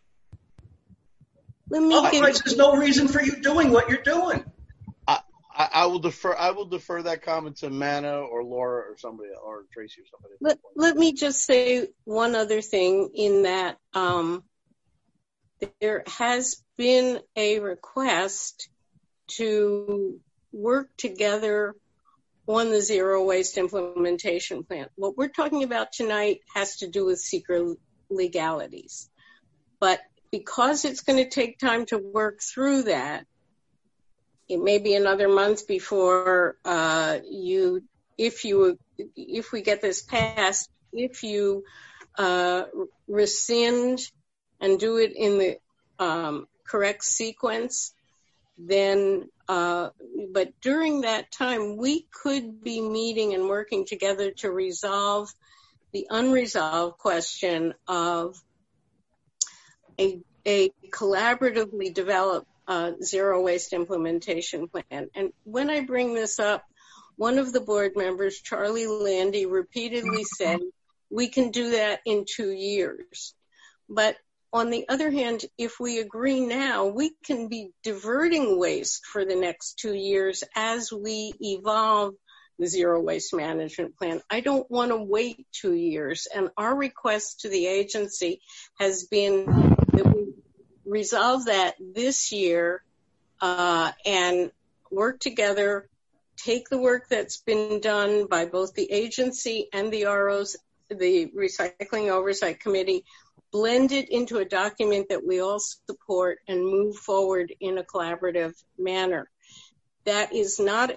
Otherwise, there's no reason for you doing what you're doing. I will defer that comment to Mana or Laura or somebody or Tracy or somebody. Let me just say one other thing in that there has been a request to work together on the zero waste implementation plan. What we're talking about tonight has to do with secret legalities. But because it's going to take time to work through that, it may be another month before if we get this passed, if you rescind and do it in the correct sequence, then, but during that time, we could be meeting and working together to resolve the unresolved question of a collaboratively developed zero waste implementation plan. And when I bring this up, one of the board members, Charlie Landy, repeatedly said, we can do that in 2 years. But on the other hand, if we agree now, we can be diverting waste for the next 2 years as we evolve the zero waste management plan. I don't want to wait 2 years. And our request to the agency has been that we resolve that this year and work together, take the work that's been done by both the agency and the ROs, the Recycling Oversight Committee, blend it into a document that we all support and move forward in a collaborative manner. That is not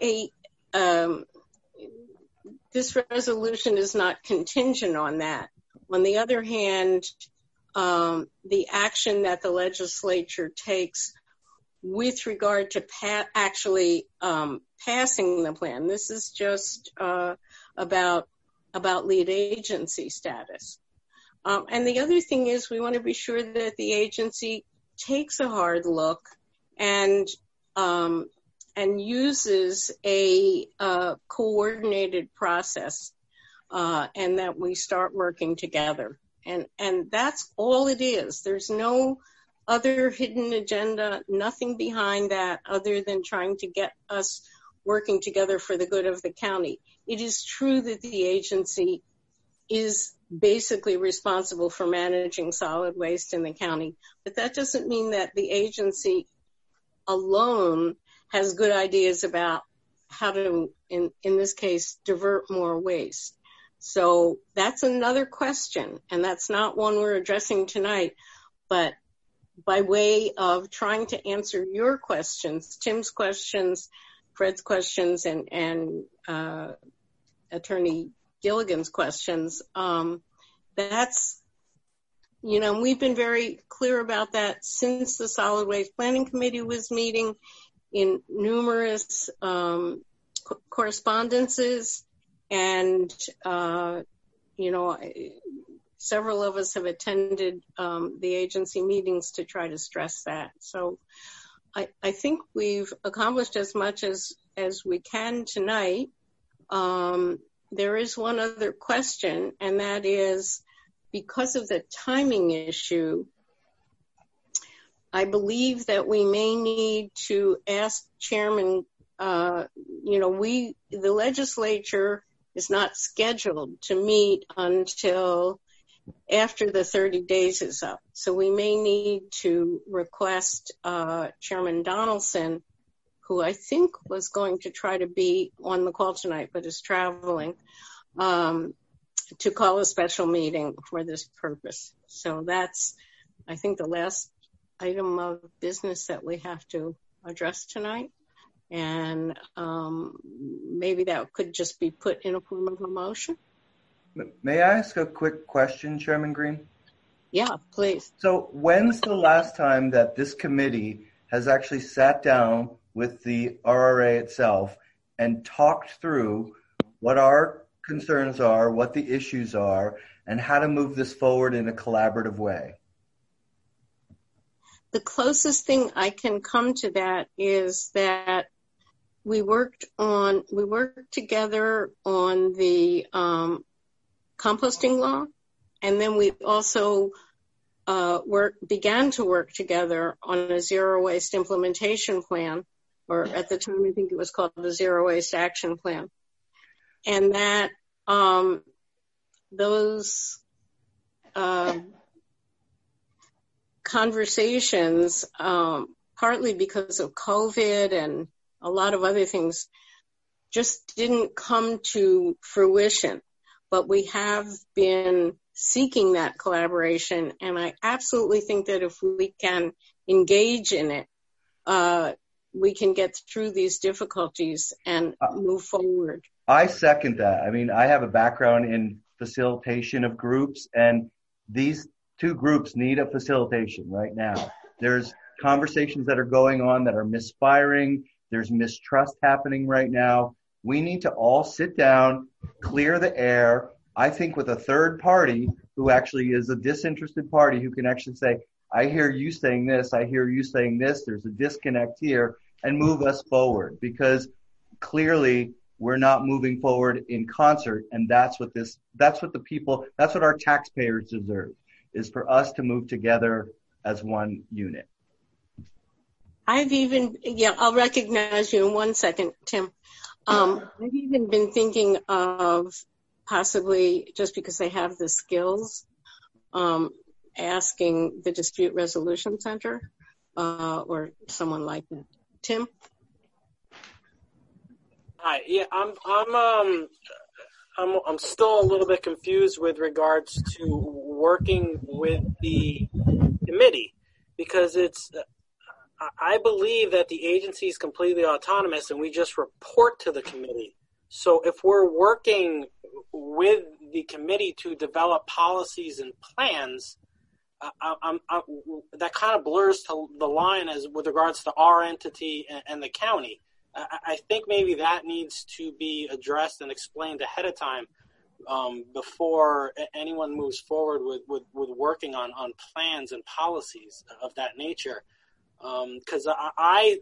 this resolution is not contingent on that. On the other hand, the action that the legislature takes with regard to actually passing the plan, this is just about lead agency status. And the other thing is we want to be sure that the agency takes a hard look and uses a coordinated process, and that we start working together. And that's all it is. There's no other hidden agenda, nothing behind that other than trying to get us working together for the good of the county. It is true that the agency is basically responsible for managing solid waste in the county, but that doesn't mean that the agency alone has good ideas about how to, in this case, divert more waste. So that's another question, and that's not one we're addressing tonight, but by way of trying to answer your questions, Tim's questions, Fred's questions, and Attorney Gilligan's questions, that's, we've been very clear about that since the Solid Waste Planning Committee was meeting in numerous correspondences, and, several of us have attended the agency meetings to try to stress that. So I think we've accomplished as much as we can tonight. There is one other question, and that is, because of the timing issue, I believe that we may need to ask Chairman, the legislature is not scheduled to meet until after the 30 days is up. So we may need to request Chairman Donaldson, who I think was going to try to be on the call tonight, but is traveling, to call a special meeting for this purpose. So that's, I think, the last item of business that we have to address tonight. And maybe that could just be put in a form of a motion. May I ask a quick question, Chairman Green? Yeah, please. So when's the last time that this committee has actually sat down with the RRA itself and talked through what our concerns are, what the issues are, and how to move this forward in a collaborative way? The closest thing I can come to that is that we worked together on the composting law, and then we also began to work together on a zero waste implementation plan, or at the time I think it was called the Zero Waste Action Plan. And that those conversations, partly because of COVID and a lot of other things, just didn't come to fruition. But we have been seeking that collaboration, and I absolutely think that if we can engage in it, we can get through these difficulties and move forward. I second that. I mean, I have a background in facilitation of groups, and these two groups need a facilitation right now. There's conversations that are going on that are misfiring. There's mistrust happening right now. We need to all sit down, clear the air, I think, with a third party who actually is a disinterested party who can actually say, I hear you saying this, I hear you saying this, there's a disconnect here, and move us forward, because clearly we're not moving forward in concert, and that's what our taxpayers deserve, is for us to move together as one unit. I'll recognize you in 1 second, Tim. I've even been thinking of possibly, just because they have the skills, asking the Dispute Resolution Center or someone like that. Tim? Hi. Yeah, I'm still a little bit confused with regards to working with the committee, because I believe that the agency is completely autonomous and we just report to the committee. So if we're working with the committee to develop policies and plans, that kind of blurs to the line as with regards to our entity and the county. I think maybe that needs to be addressed and explained ahead of time before anyone moves forward with working on plans and policies of that nature. Because I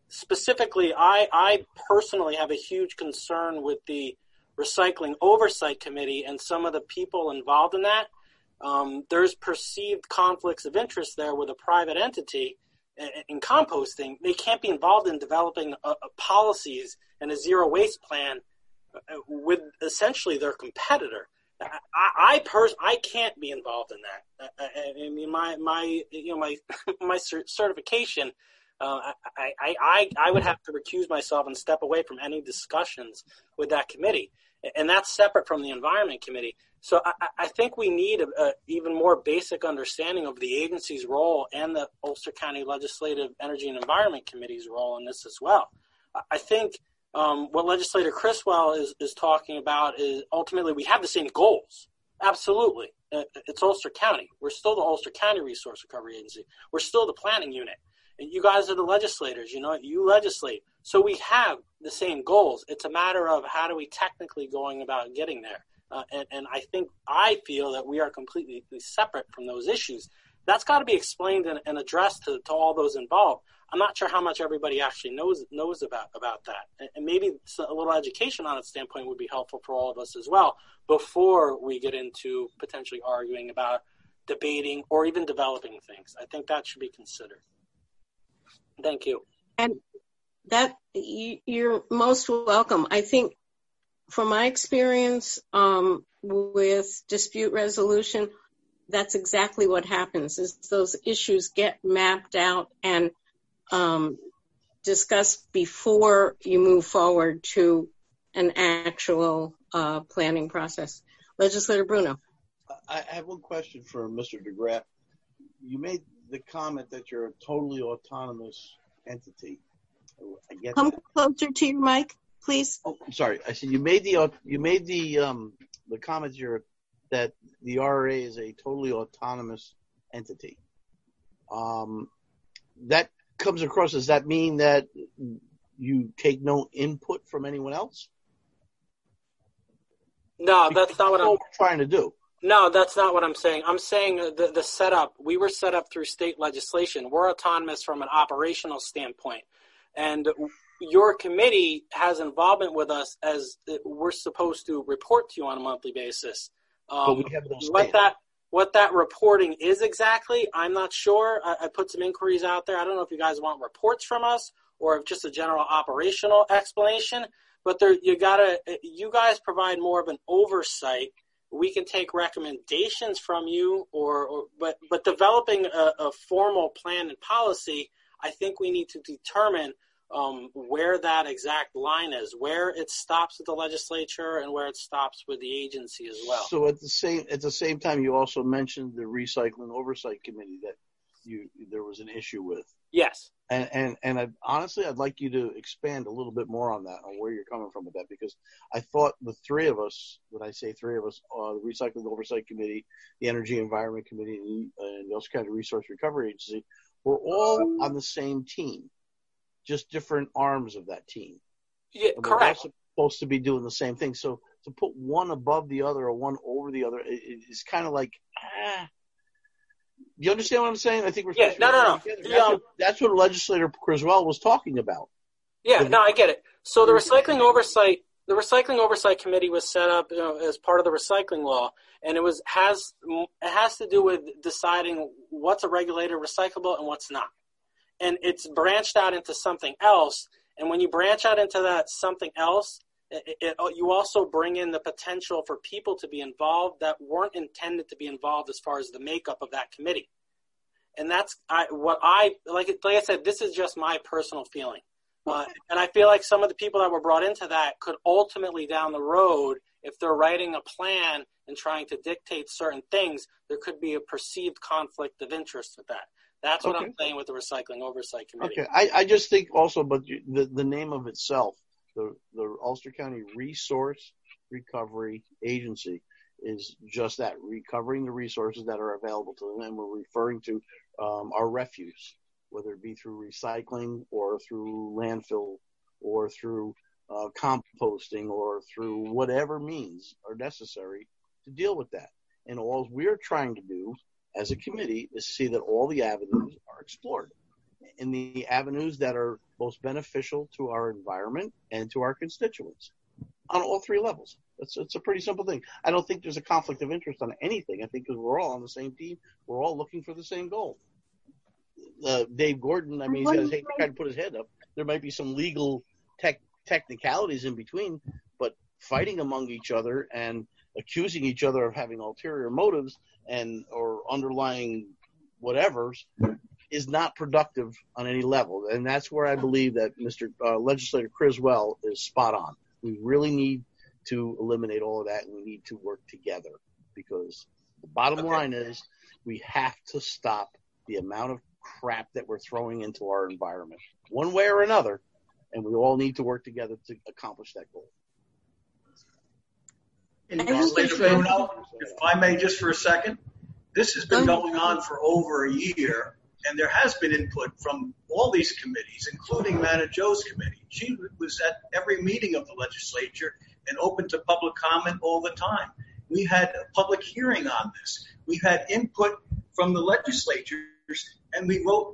personally have a huge concern with the Recycling Oversight Committee and some of the people involved in that. There's perceived conflicts of interest there with a private entity in composting. They can't be involved in developing policies and a zero waste plan with essentially their competitor. I can't be involved in that. I mean, my certification, I would have to recuse myself and step away from any discussions with that committee, and that's separate from the Environment Committee. So I think we need a even more basic understanding of the agency's role and the Ulster County Legislative Energy and Environment Committee's role in this as well. I think what Legislator Criswell is talking about is ultimately we have the same goals. Absolutely. It's Ulster County. We're still the Ulster County Resource Recovery Agency. We're still the planning unit. And you guys are the legislators. You legislate. So we have the same goals. It's a matter of how do we technically going about getting there. And I feel that we are completely separate from those issues. That's got to be explained and addressed to all those involved. I'm not sure how much everybody actually knows about that. And maybe a little education on its standpoint would be helpful for all of us as well before we get into potentially arguing about debating or even developing things. I think that should be considered. Thank you. And that you're most welcome. I think from my experience with dispute resolution, that's exactly what happens is those issues get mapped out and discussed before you move forward to an actual planning process. Legislator Bruno. I have one question for Mr. DeGraff. You made the comment that you're a totally autonomous entity. I get Come that. closer to your mic, please. Oh, I'm sorry. I said you made the comment that the RRA is a totally autonomous entity. That comes across. Does that mean that you take no input from anyone else? No, that's not what I'm trying to do. No, that's not what I'm saying. I'm saying the setup, we were set up through state legislation. We're autonomous from an operational standpoint. And your committee has involvement with us as we're supposed to report to you on a monthly basis. But we have those what that reporting is exactly, I'm not sure. I put some inquiries out there. I don't know if you guys want reports from us or just a general operational explanation. But you guys provide more of an oversight. We can take recommendations from you, but developing a formal plan and policy, I think we need to determine where that exact line is, where it stops with the legislature and where it stops with the agency as well. So at the same time, you also mentioned the Recycling Oversight Committee that there was an issue with. Yes. And honestly, I'd like you to expand a little bit more on that, on where you're coming from with that, because I thought the three of us, when I say three of us, the Recycling Oversight Committee, the Energy Environment Committee, and the Ulster County Resource Recovery Agency, were all on the same team, just different arms of that team. Yeah, and correct. We're all supposed to be doing the same thing. So to put one above the other or one over the other is kind of like, do you understand what I'm saying? I think we're no. That's what Legislator Criswell was talking about. Yeah, no, I get it. So the Recycling Oversight Committee was set up, as part of the recycling law, and it has to do with deciding what's a regulated recyclable and what's not. And it's branched out into something else. And when you branch out into that something else, you also bring in the potential for people to be involved that weren't intended to be involved as far as the makeup of that committee. And that's like I said, this is just my personal feeling. And I feel like some of the people that were brought into that could ultimately down the road, if they're writing a plan and trying to dictate certain things, there could be a perceived conflict of interest with that. That's what I'm saying with the Recycling Oversight Committee. Okay, I just think also, but the name of itself, the Ulster County Resource Recovery Agency, is just that, recovering the resources that are available to them. And we're referring to our refuse, whether it be through recycling or through landfill or through composting or through whatever means are necessary to deal with that. And all we're trying to do as a committee is see that all the avenues are explored. in the avenues that are most beneficial to our environment and to our constituents on all three levels. It's a pretty simple thing. I don't think there's a conflict of interest on anything. I think because we're all on the same team, we're all looking for the same goal. Dave Gordon, I mean, he's got to try to put his head up. There might be some legal technicalities in between, but fighting among each other and accusing each other of having ulterior motives or underlying whatevers is not productive on any level. And that's where I believe that Mr. Legislator Criswell is spot on. We really need to eliminate all of that, and we need to work together, because the bottom line is we have to stop the amount of crap that we're throwing into our environment one way or another, and we all need to work together to accomplish that goal. Legislator Bruno, if I may just for a second, this has been going on for over a year, and there has been input from all these committees, including Manna Jo's committee. She was at every meeting of the legislature and open to public comment all the time. We had a public hearing on this. We had input from the legislatures, and they wrote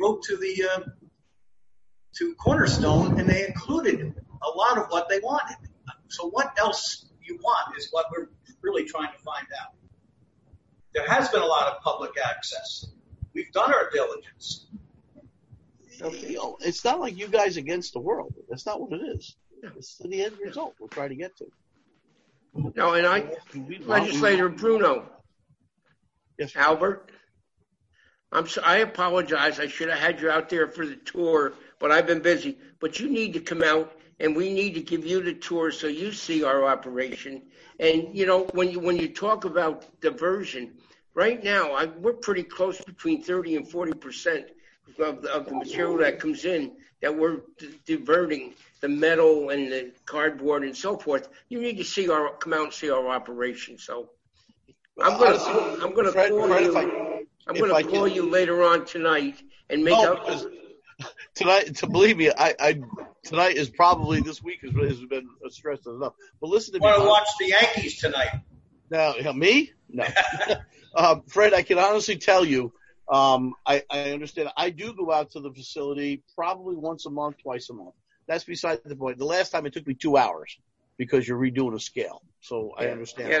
to Cornerstone, and they included a lot of what they wanted. So what else you want is what we're really trying to find out. There has been a lot of public access. We've done our diligence. Okay. It's not like you guys against the world. That's not what it is. It's the end result we're trying to get to. No, and Legislator Bruno. Yes, Albert. I apologize. I should have had you out there for the tour, but I've been busy. But you need to come out, and we need to give you the tour so you see our operation. And when you talk about diversion, right now we're pretty close, between 30 and 40% of the material that comes in that we're diverting, the metal and the cardboard and so forth. You need to come out and see our operation. So I'm going to call you later on tonight and make up. Tonight, to believe me, tonight is probably, this week has been stressed enough. But listen to me. Want to watch the Yankees tonight? Now, me? No. Fred, I can honestly tell you, I understand. I do go out to the facility probably once a month, twice a month. That's beside the point. The last time it took me 2 hours because you're redoing a scale. So I understand.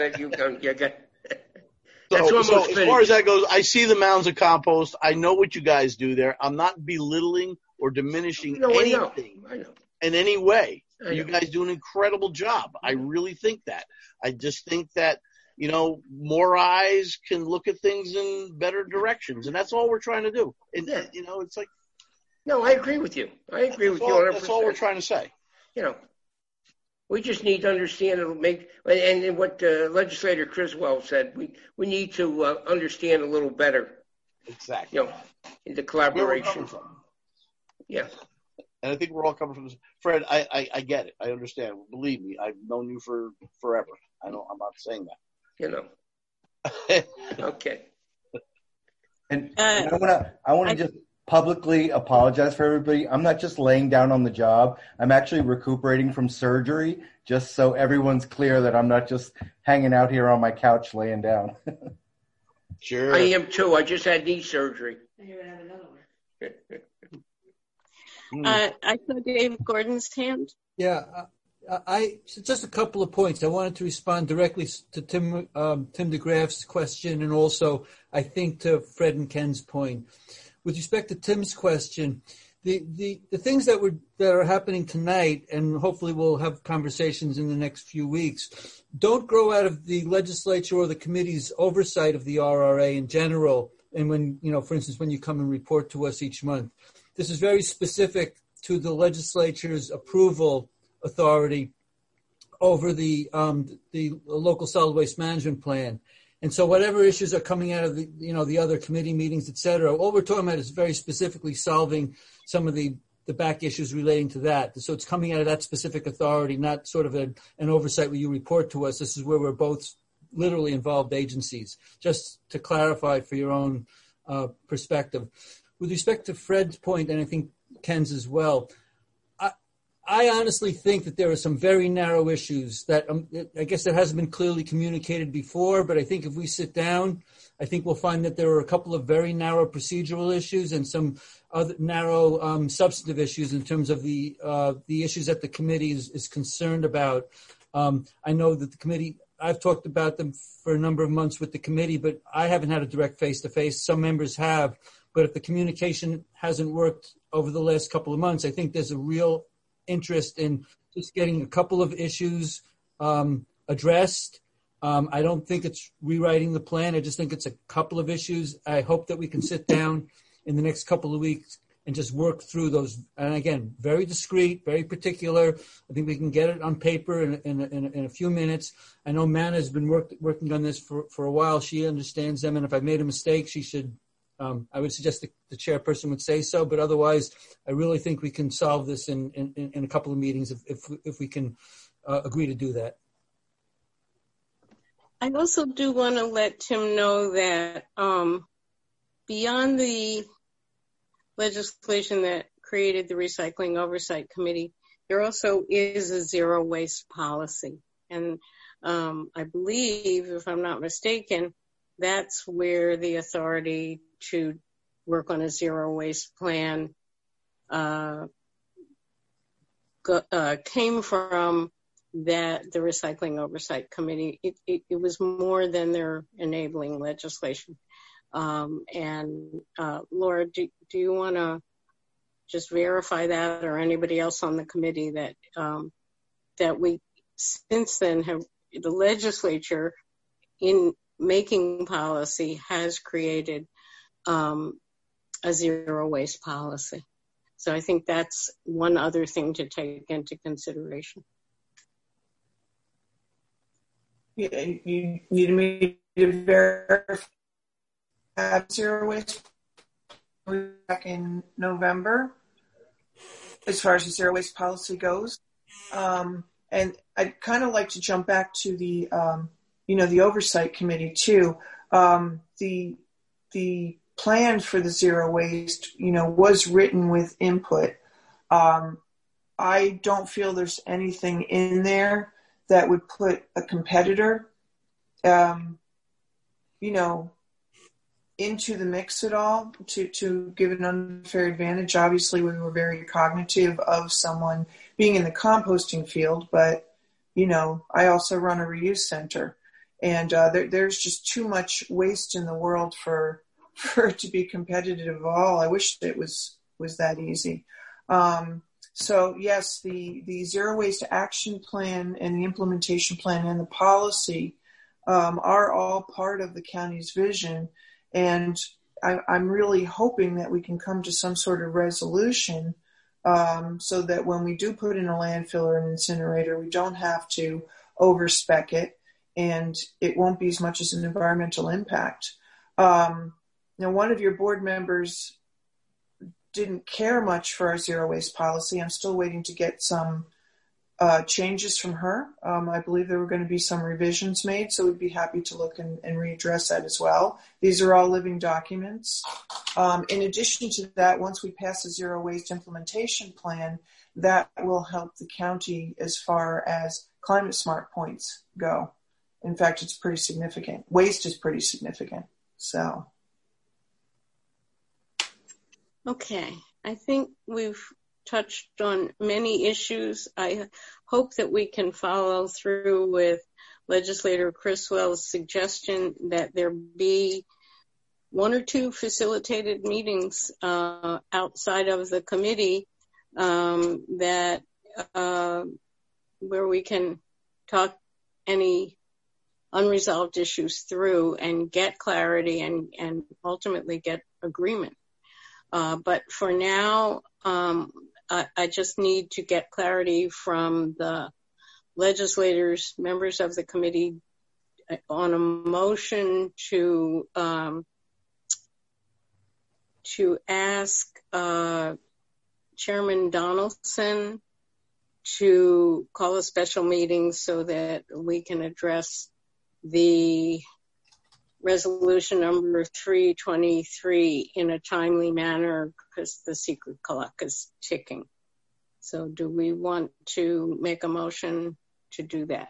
So as far as that goes, I see the mounds of compost. I know what you guys do there. I'm not belittling or diminishing anything in any way. You guys do an incredible job. I really think that. I just think that, more eyes can look at things in better directions, and that's all we're trying to do. And, it's like. No, I agree with you. I agree with you 100%. That's all we're trying to say. We just need to understand and what Legislator Criswell said. We need to understand a little better. Exactly. In the collaboration. Yeah. And I think we're all coming from this. Fred, I get it. I understand. Believe me, I've known you for forever. I'm not saying that. Okay. And I want to just publicly apologize for everybody. I'm not just laying down on the job. I'm actually recuperating from surgery, just so everyone's clear that I'm not just hanging out here on my couch laying down. Sure. I am too. I just had knee surgery. And you're going to have another one. I saw Dave Gordon's hand. Yeah. Just a couple of points. I wanted to respond directly to Tim DeGraff's question, and also I think to Fred and Ken's point. With respect to Tim's question, the things that are happening tonight, and hopefully we'll have conversations in the next few weeks, don't grow out of the legislature or the committee's oversight of the RRA in general. And when, for instance, when you come and report to us each month, this is very specific to the legislature's approval authority over the local solid waste management plan. And so whatever issues are coming out of the other committee meetings, et cetera, all we're talking about is very specifically solving some of the back issues relating to that. So it's coming out of that specific authority, not sort of an oversight where you report to us. This is where we're both literally involved agencies, just to clarify for your own perspective. With respect to Fred's point, and I think Ken's as well, I honestly think that there are some very narrow issues that I guess that hasn't been clearly communicated before, but I think if we sit down, I think we'll find that there are a couple of very narrow procedural issues and some other narrow substantive issues in terms of the issues that the committee is concerned about. I know that the committee, I've talked about them for a number of months with the committee, but I haven't had a direct face-to-face. Some members have, but if the communication hasn't worked over the last couple of months, I think there's a real interest in just getting a couple of issues addressed. I don't think it's rewriting the plan. I just think it's a couple of issues. I hope that we can sit down in the next couple of weeks and just work through those. And again, very discreet, very particular. I think we can get it on paper in a few minutes. I know Manna has been working on this for a while. She understands them. And if I made a mistake, she should, I would suggest the chairperson would say so. But otherwise, I really think we can solve this in a couple of meetings if we can agree to do that. I also do want to let Tim know that beyond the legislation that created the Recycling Oversight Committee, there also is a zero waste policy. And I believe, if I'm not mistaken, that's where the authority to work on a zero waste plan came from, that the Recycling Oversight Committee, it was more than their enabling legislation. And Laura, do you want to just verify that, or anybody else on the committee, that that we since then have, the legislature in making policy has created a zero waste policy. So I think that's one other thing to take into consideration. You need me to verify zero waste back in November, as far as the zero waste policy goes. And I'd kind of like to jump back to the, the oversight committee too. The plan for the zero waste, was written with input. I don't feel there's anything in there that would put a competitor, into the mix at all to give an unfair advantage. Obviously, we were very cognitive of someone being in the composting field, but, I also run a reuse center, and there's just too much waste in the world for it to be competitive at all. I wish it was that easy. So yes, the zero waste action plan and the implementation plan and the policy are all part of the county's vision. And I'm really hoping that we can come to some sort of resolution so that when we do put in a landfill or an incinerator, we don't have to overspec it, and it won't be as much as an environmental impact. Now, one of your board members didn't care much for our zero waste policy. I'm still waiting to get some changes from her. I believe there were going to be some revisions made, so we'd be happy to look and readdress that as well. These are all living documents. In addition to that, once we pass the zero waste implementation plan, that will help the county as far as climate smart points go. In fact, it's pretty significant. Waste is pretty significant. So. Okay, I think we've touched on many issues. I hope that we can follow through with Legislator Criswell's suggestion that there be one or two facilitated meetings outside of the committee that where we can talk any unresolved issues through and get clarity and ultimately get agreement. But for now, I just need to get clarity from the legislators, members of the committee, on a motion to ask Chairman Donaldson to call a special meeting so that we can address the resolution number 323 in a timely manner, because the secret clock is ticking. So do we want to make a motion to do that?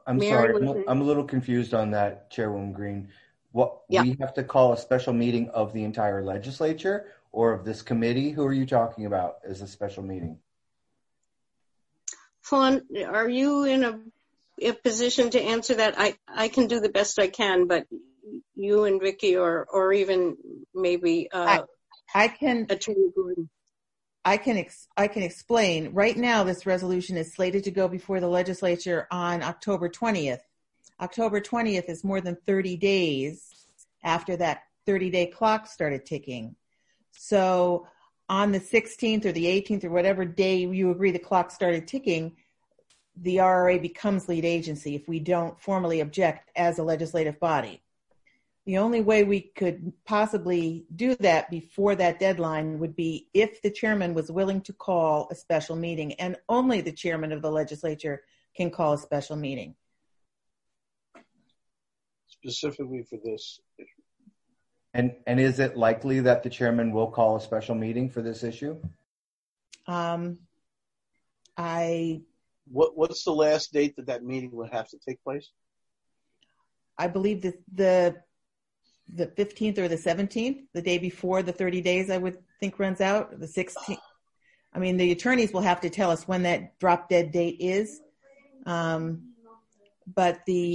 I'm Mary sorry. I'm a little confused on that, Chairwoman Green. We have to call a special meeting of the entire legislature or of this committee? Who are you talking about as a special meeting? Fawn, are you in a position to answer that? I can do the best I can, but you and Vicky or even maybe I can Attorney Gordon. I can explain. Right now, this resolution is slated to go before the legislature on October 20th. October 20th is more than 30 days after that 30-day clock started ticking. So on the 16th or the 18th or whatever day you agree the clock started ticking, the RRA becomes lead agency if we don't formally object as a legislative body. The only way we could possibly do that before that deadline would be if the chairman was willing to call a special meeting, and only the chairman of the legislature can call a special meeting. Specifically for this issue. And is it likely that the chairman will call a special meeting for this issue? What's the last date that meeting would have to take place? I believe the 15th or the 17th, the day before the 30 days, I would think runs out. The 16th. I mean, the attorneys will have to tell us when that drop dead date is. But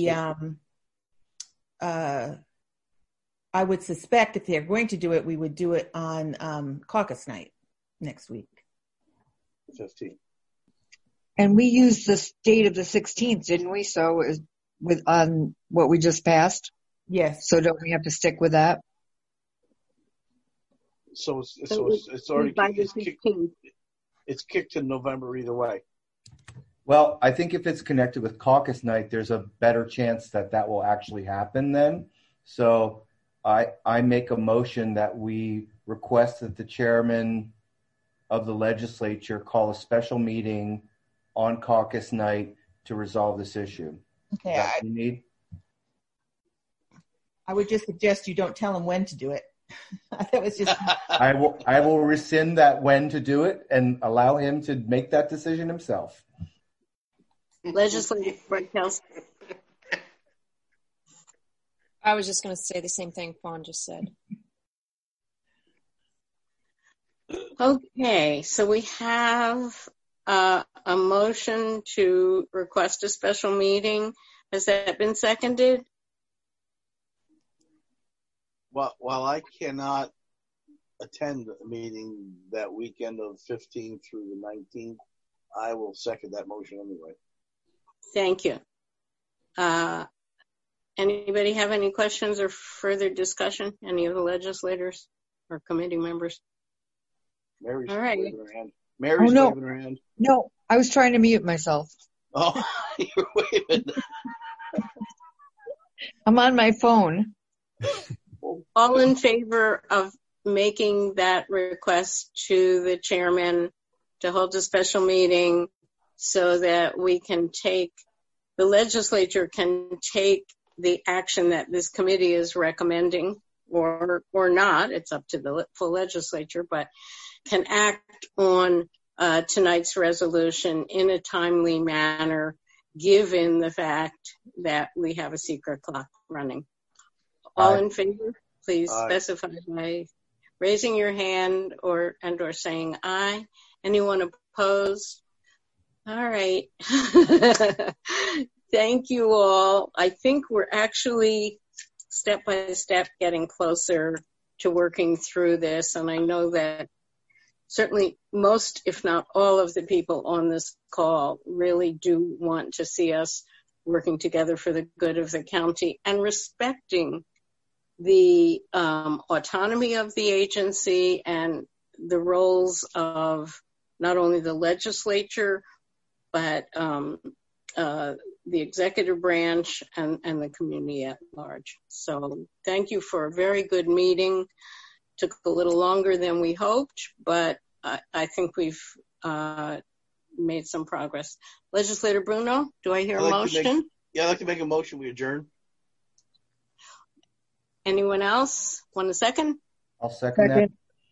I would suspect if they're going to do it, we would do it on caucus night next week. 15th. And we used the date of the 16th, didn't we? So on what we just passed? Yes. So don't we have to stick with that? So it's already it's kicked to November either way. Well, I think if it's connected with caucus night, there's a better chance that will actually happen then. So I make a motion that we request that the chairman of the legislature call a special meeting on caucus night to resolve this issue. Okay. I would just suggest you don't tell him when to do it. That was just. I will rescind that when to do it and allow him to make that decision himself. Legislative Brighthouse. I was just going to say the same thing Fawn just said. Okay, so we have a motion to request a special meeting. Has that been seconded? Well, while I cannot attend the meeting that weekend of 15th through the 19th, I will second that motion anyway. Thank you. Anybody have any questions or further discussion? Any of the legislators or committee members? Mary's all right. waving her hand. Mary's waving her hand. No, I was trying to mute myself. Oh, you're waving. I'm on my phone. All in favor of making that request to the chairman to hold a special meeting so that the legislature can take the action that this committee is recommending or not, it's up to the full legislature, but can act on tonight's resolution in a timely manner, given the fact that we have a secret clock running. All in favor, please specify by raising your hand and or saying aye. Anyone opposed? All right. Thank you all. I think we're actually step by step getting closer to working through this. And I know that certainly most, if not all of the people on this call really do want to see us working together for the good of the county and respecting the autonomy of the agency and the roles of not only the legislature, but the executive branch and the community at large. So thank you for a very good meeting. Took a little longer than we hoped, but I think we've made some progress. Legislator Bruno, do I hear a motion? I'd like to make a motion. We adjourn. Anyone else want a second? I'll second that.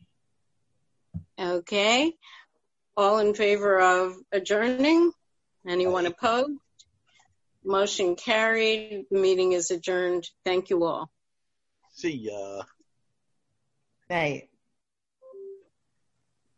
Okay. All in favor of adjourning? Anyone opposed? Motion carried. The meeting is adjourned. Thank you all. See ya. Right.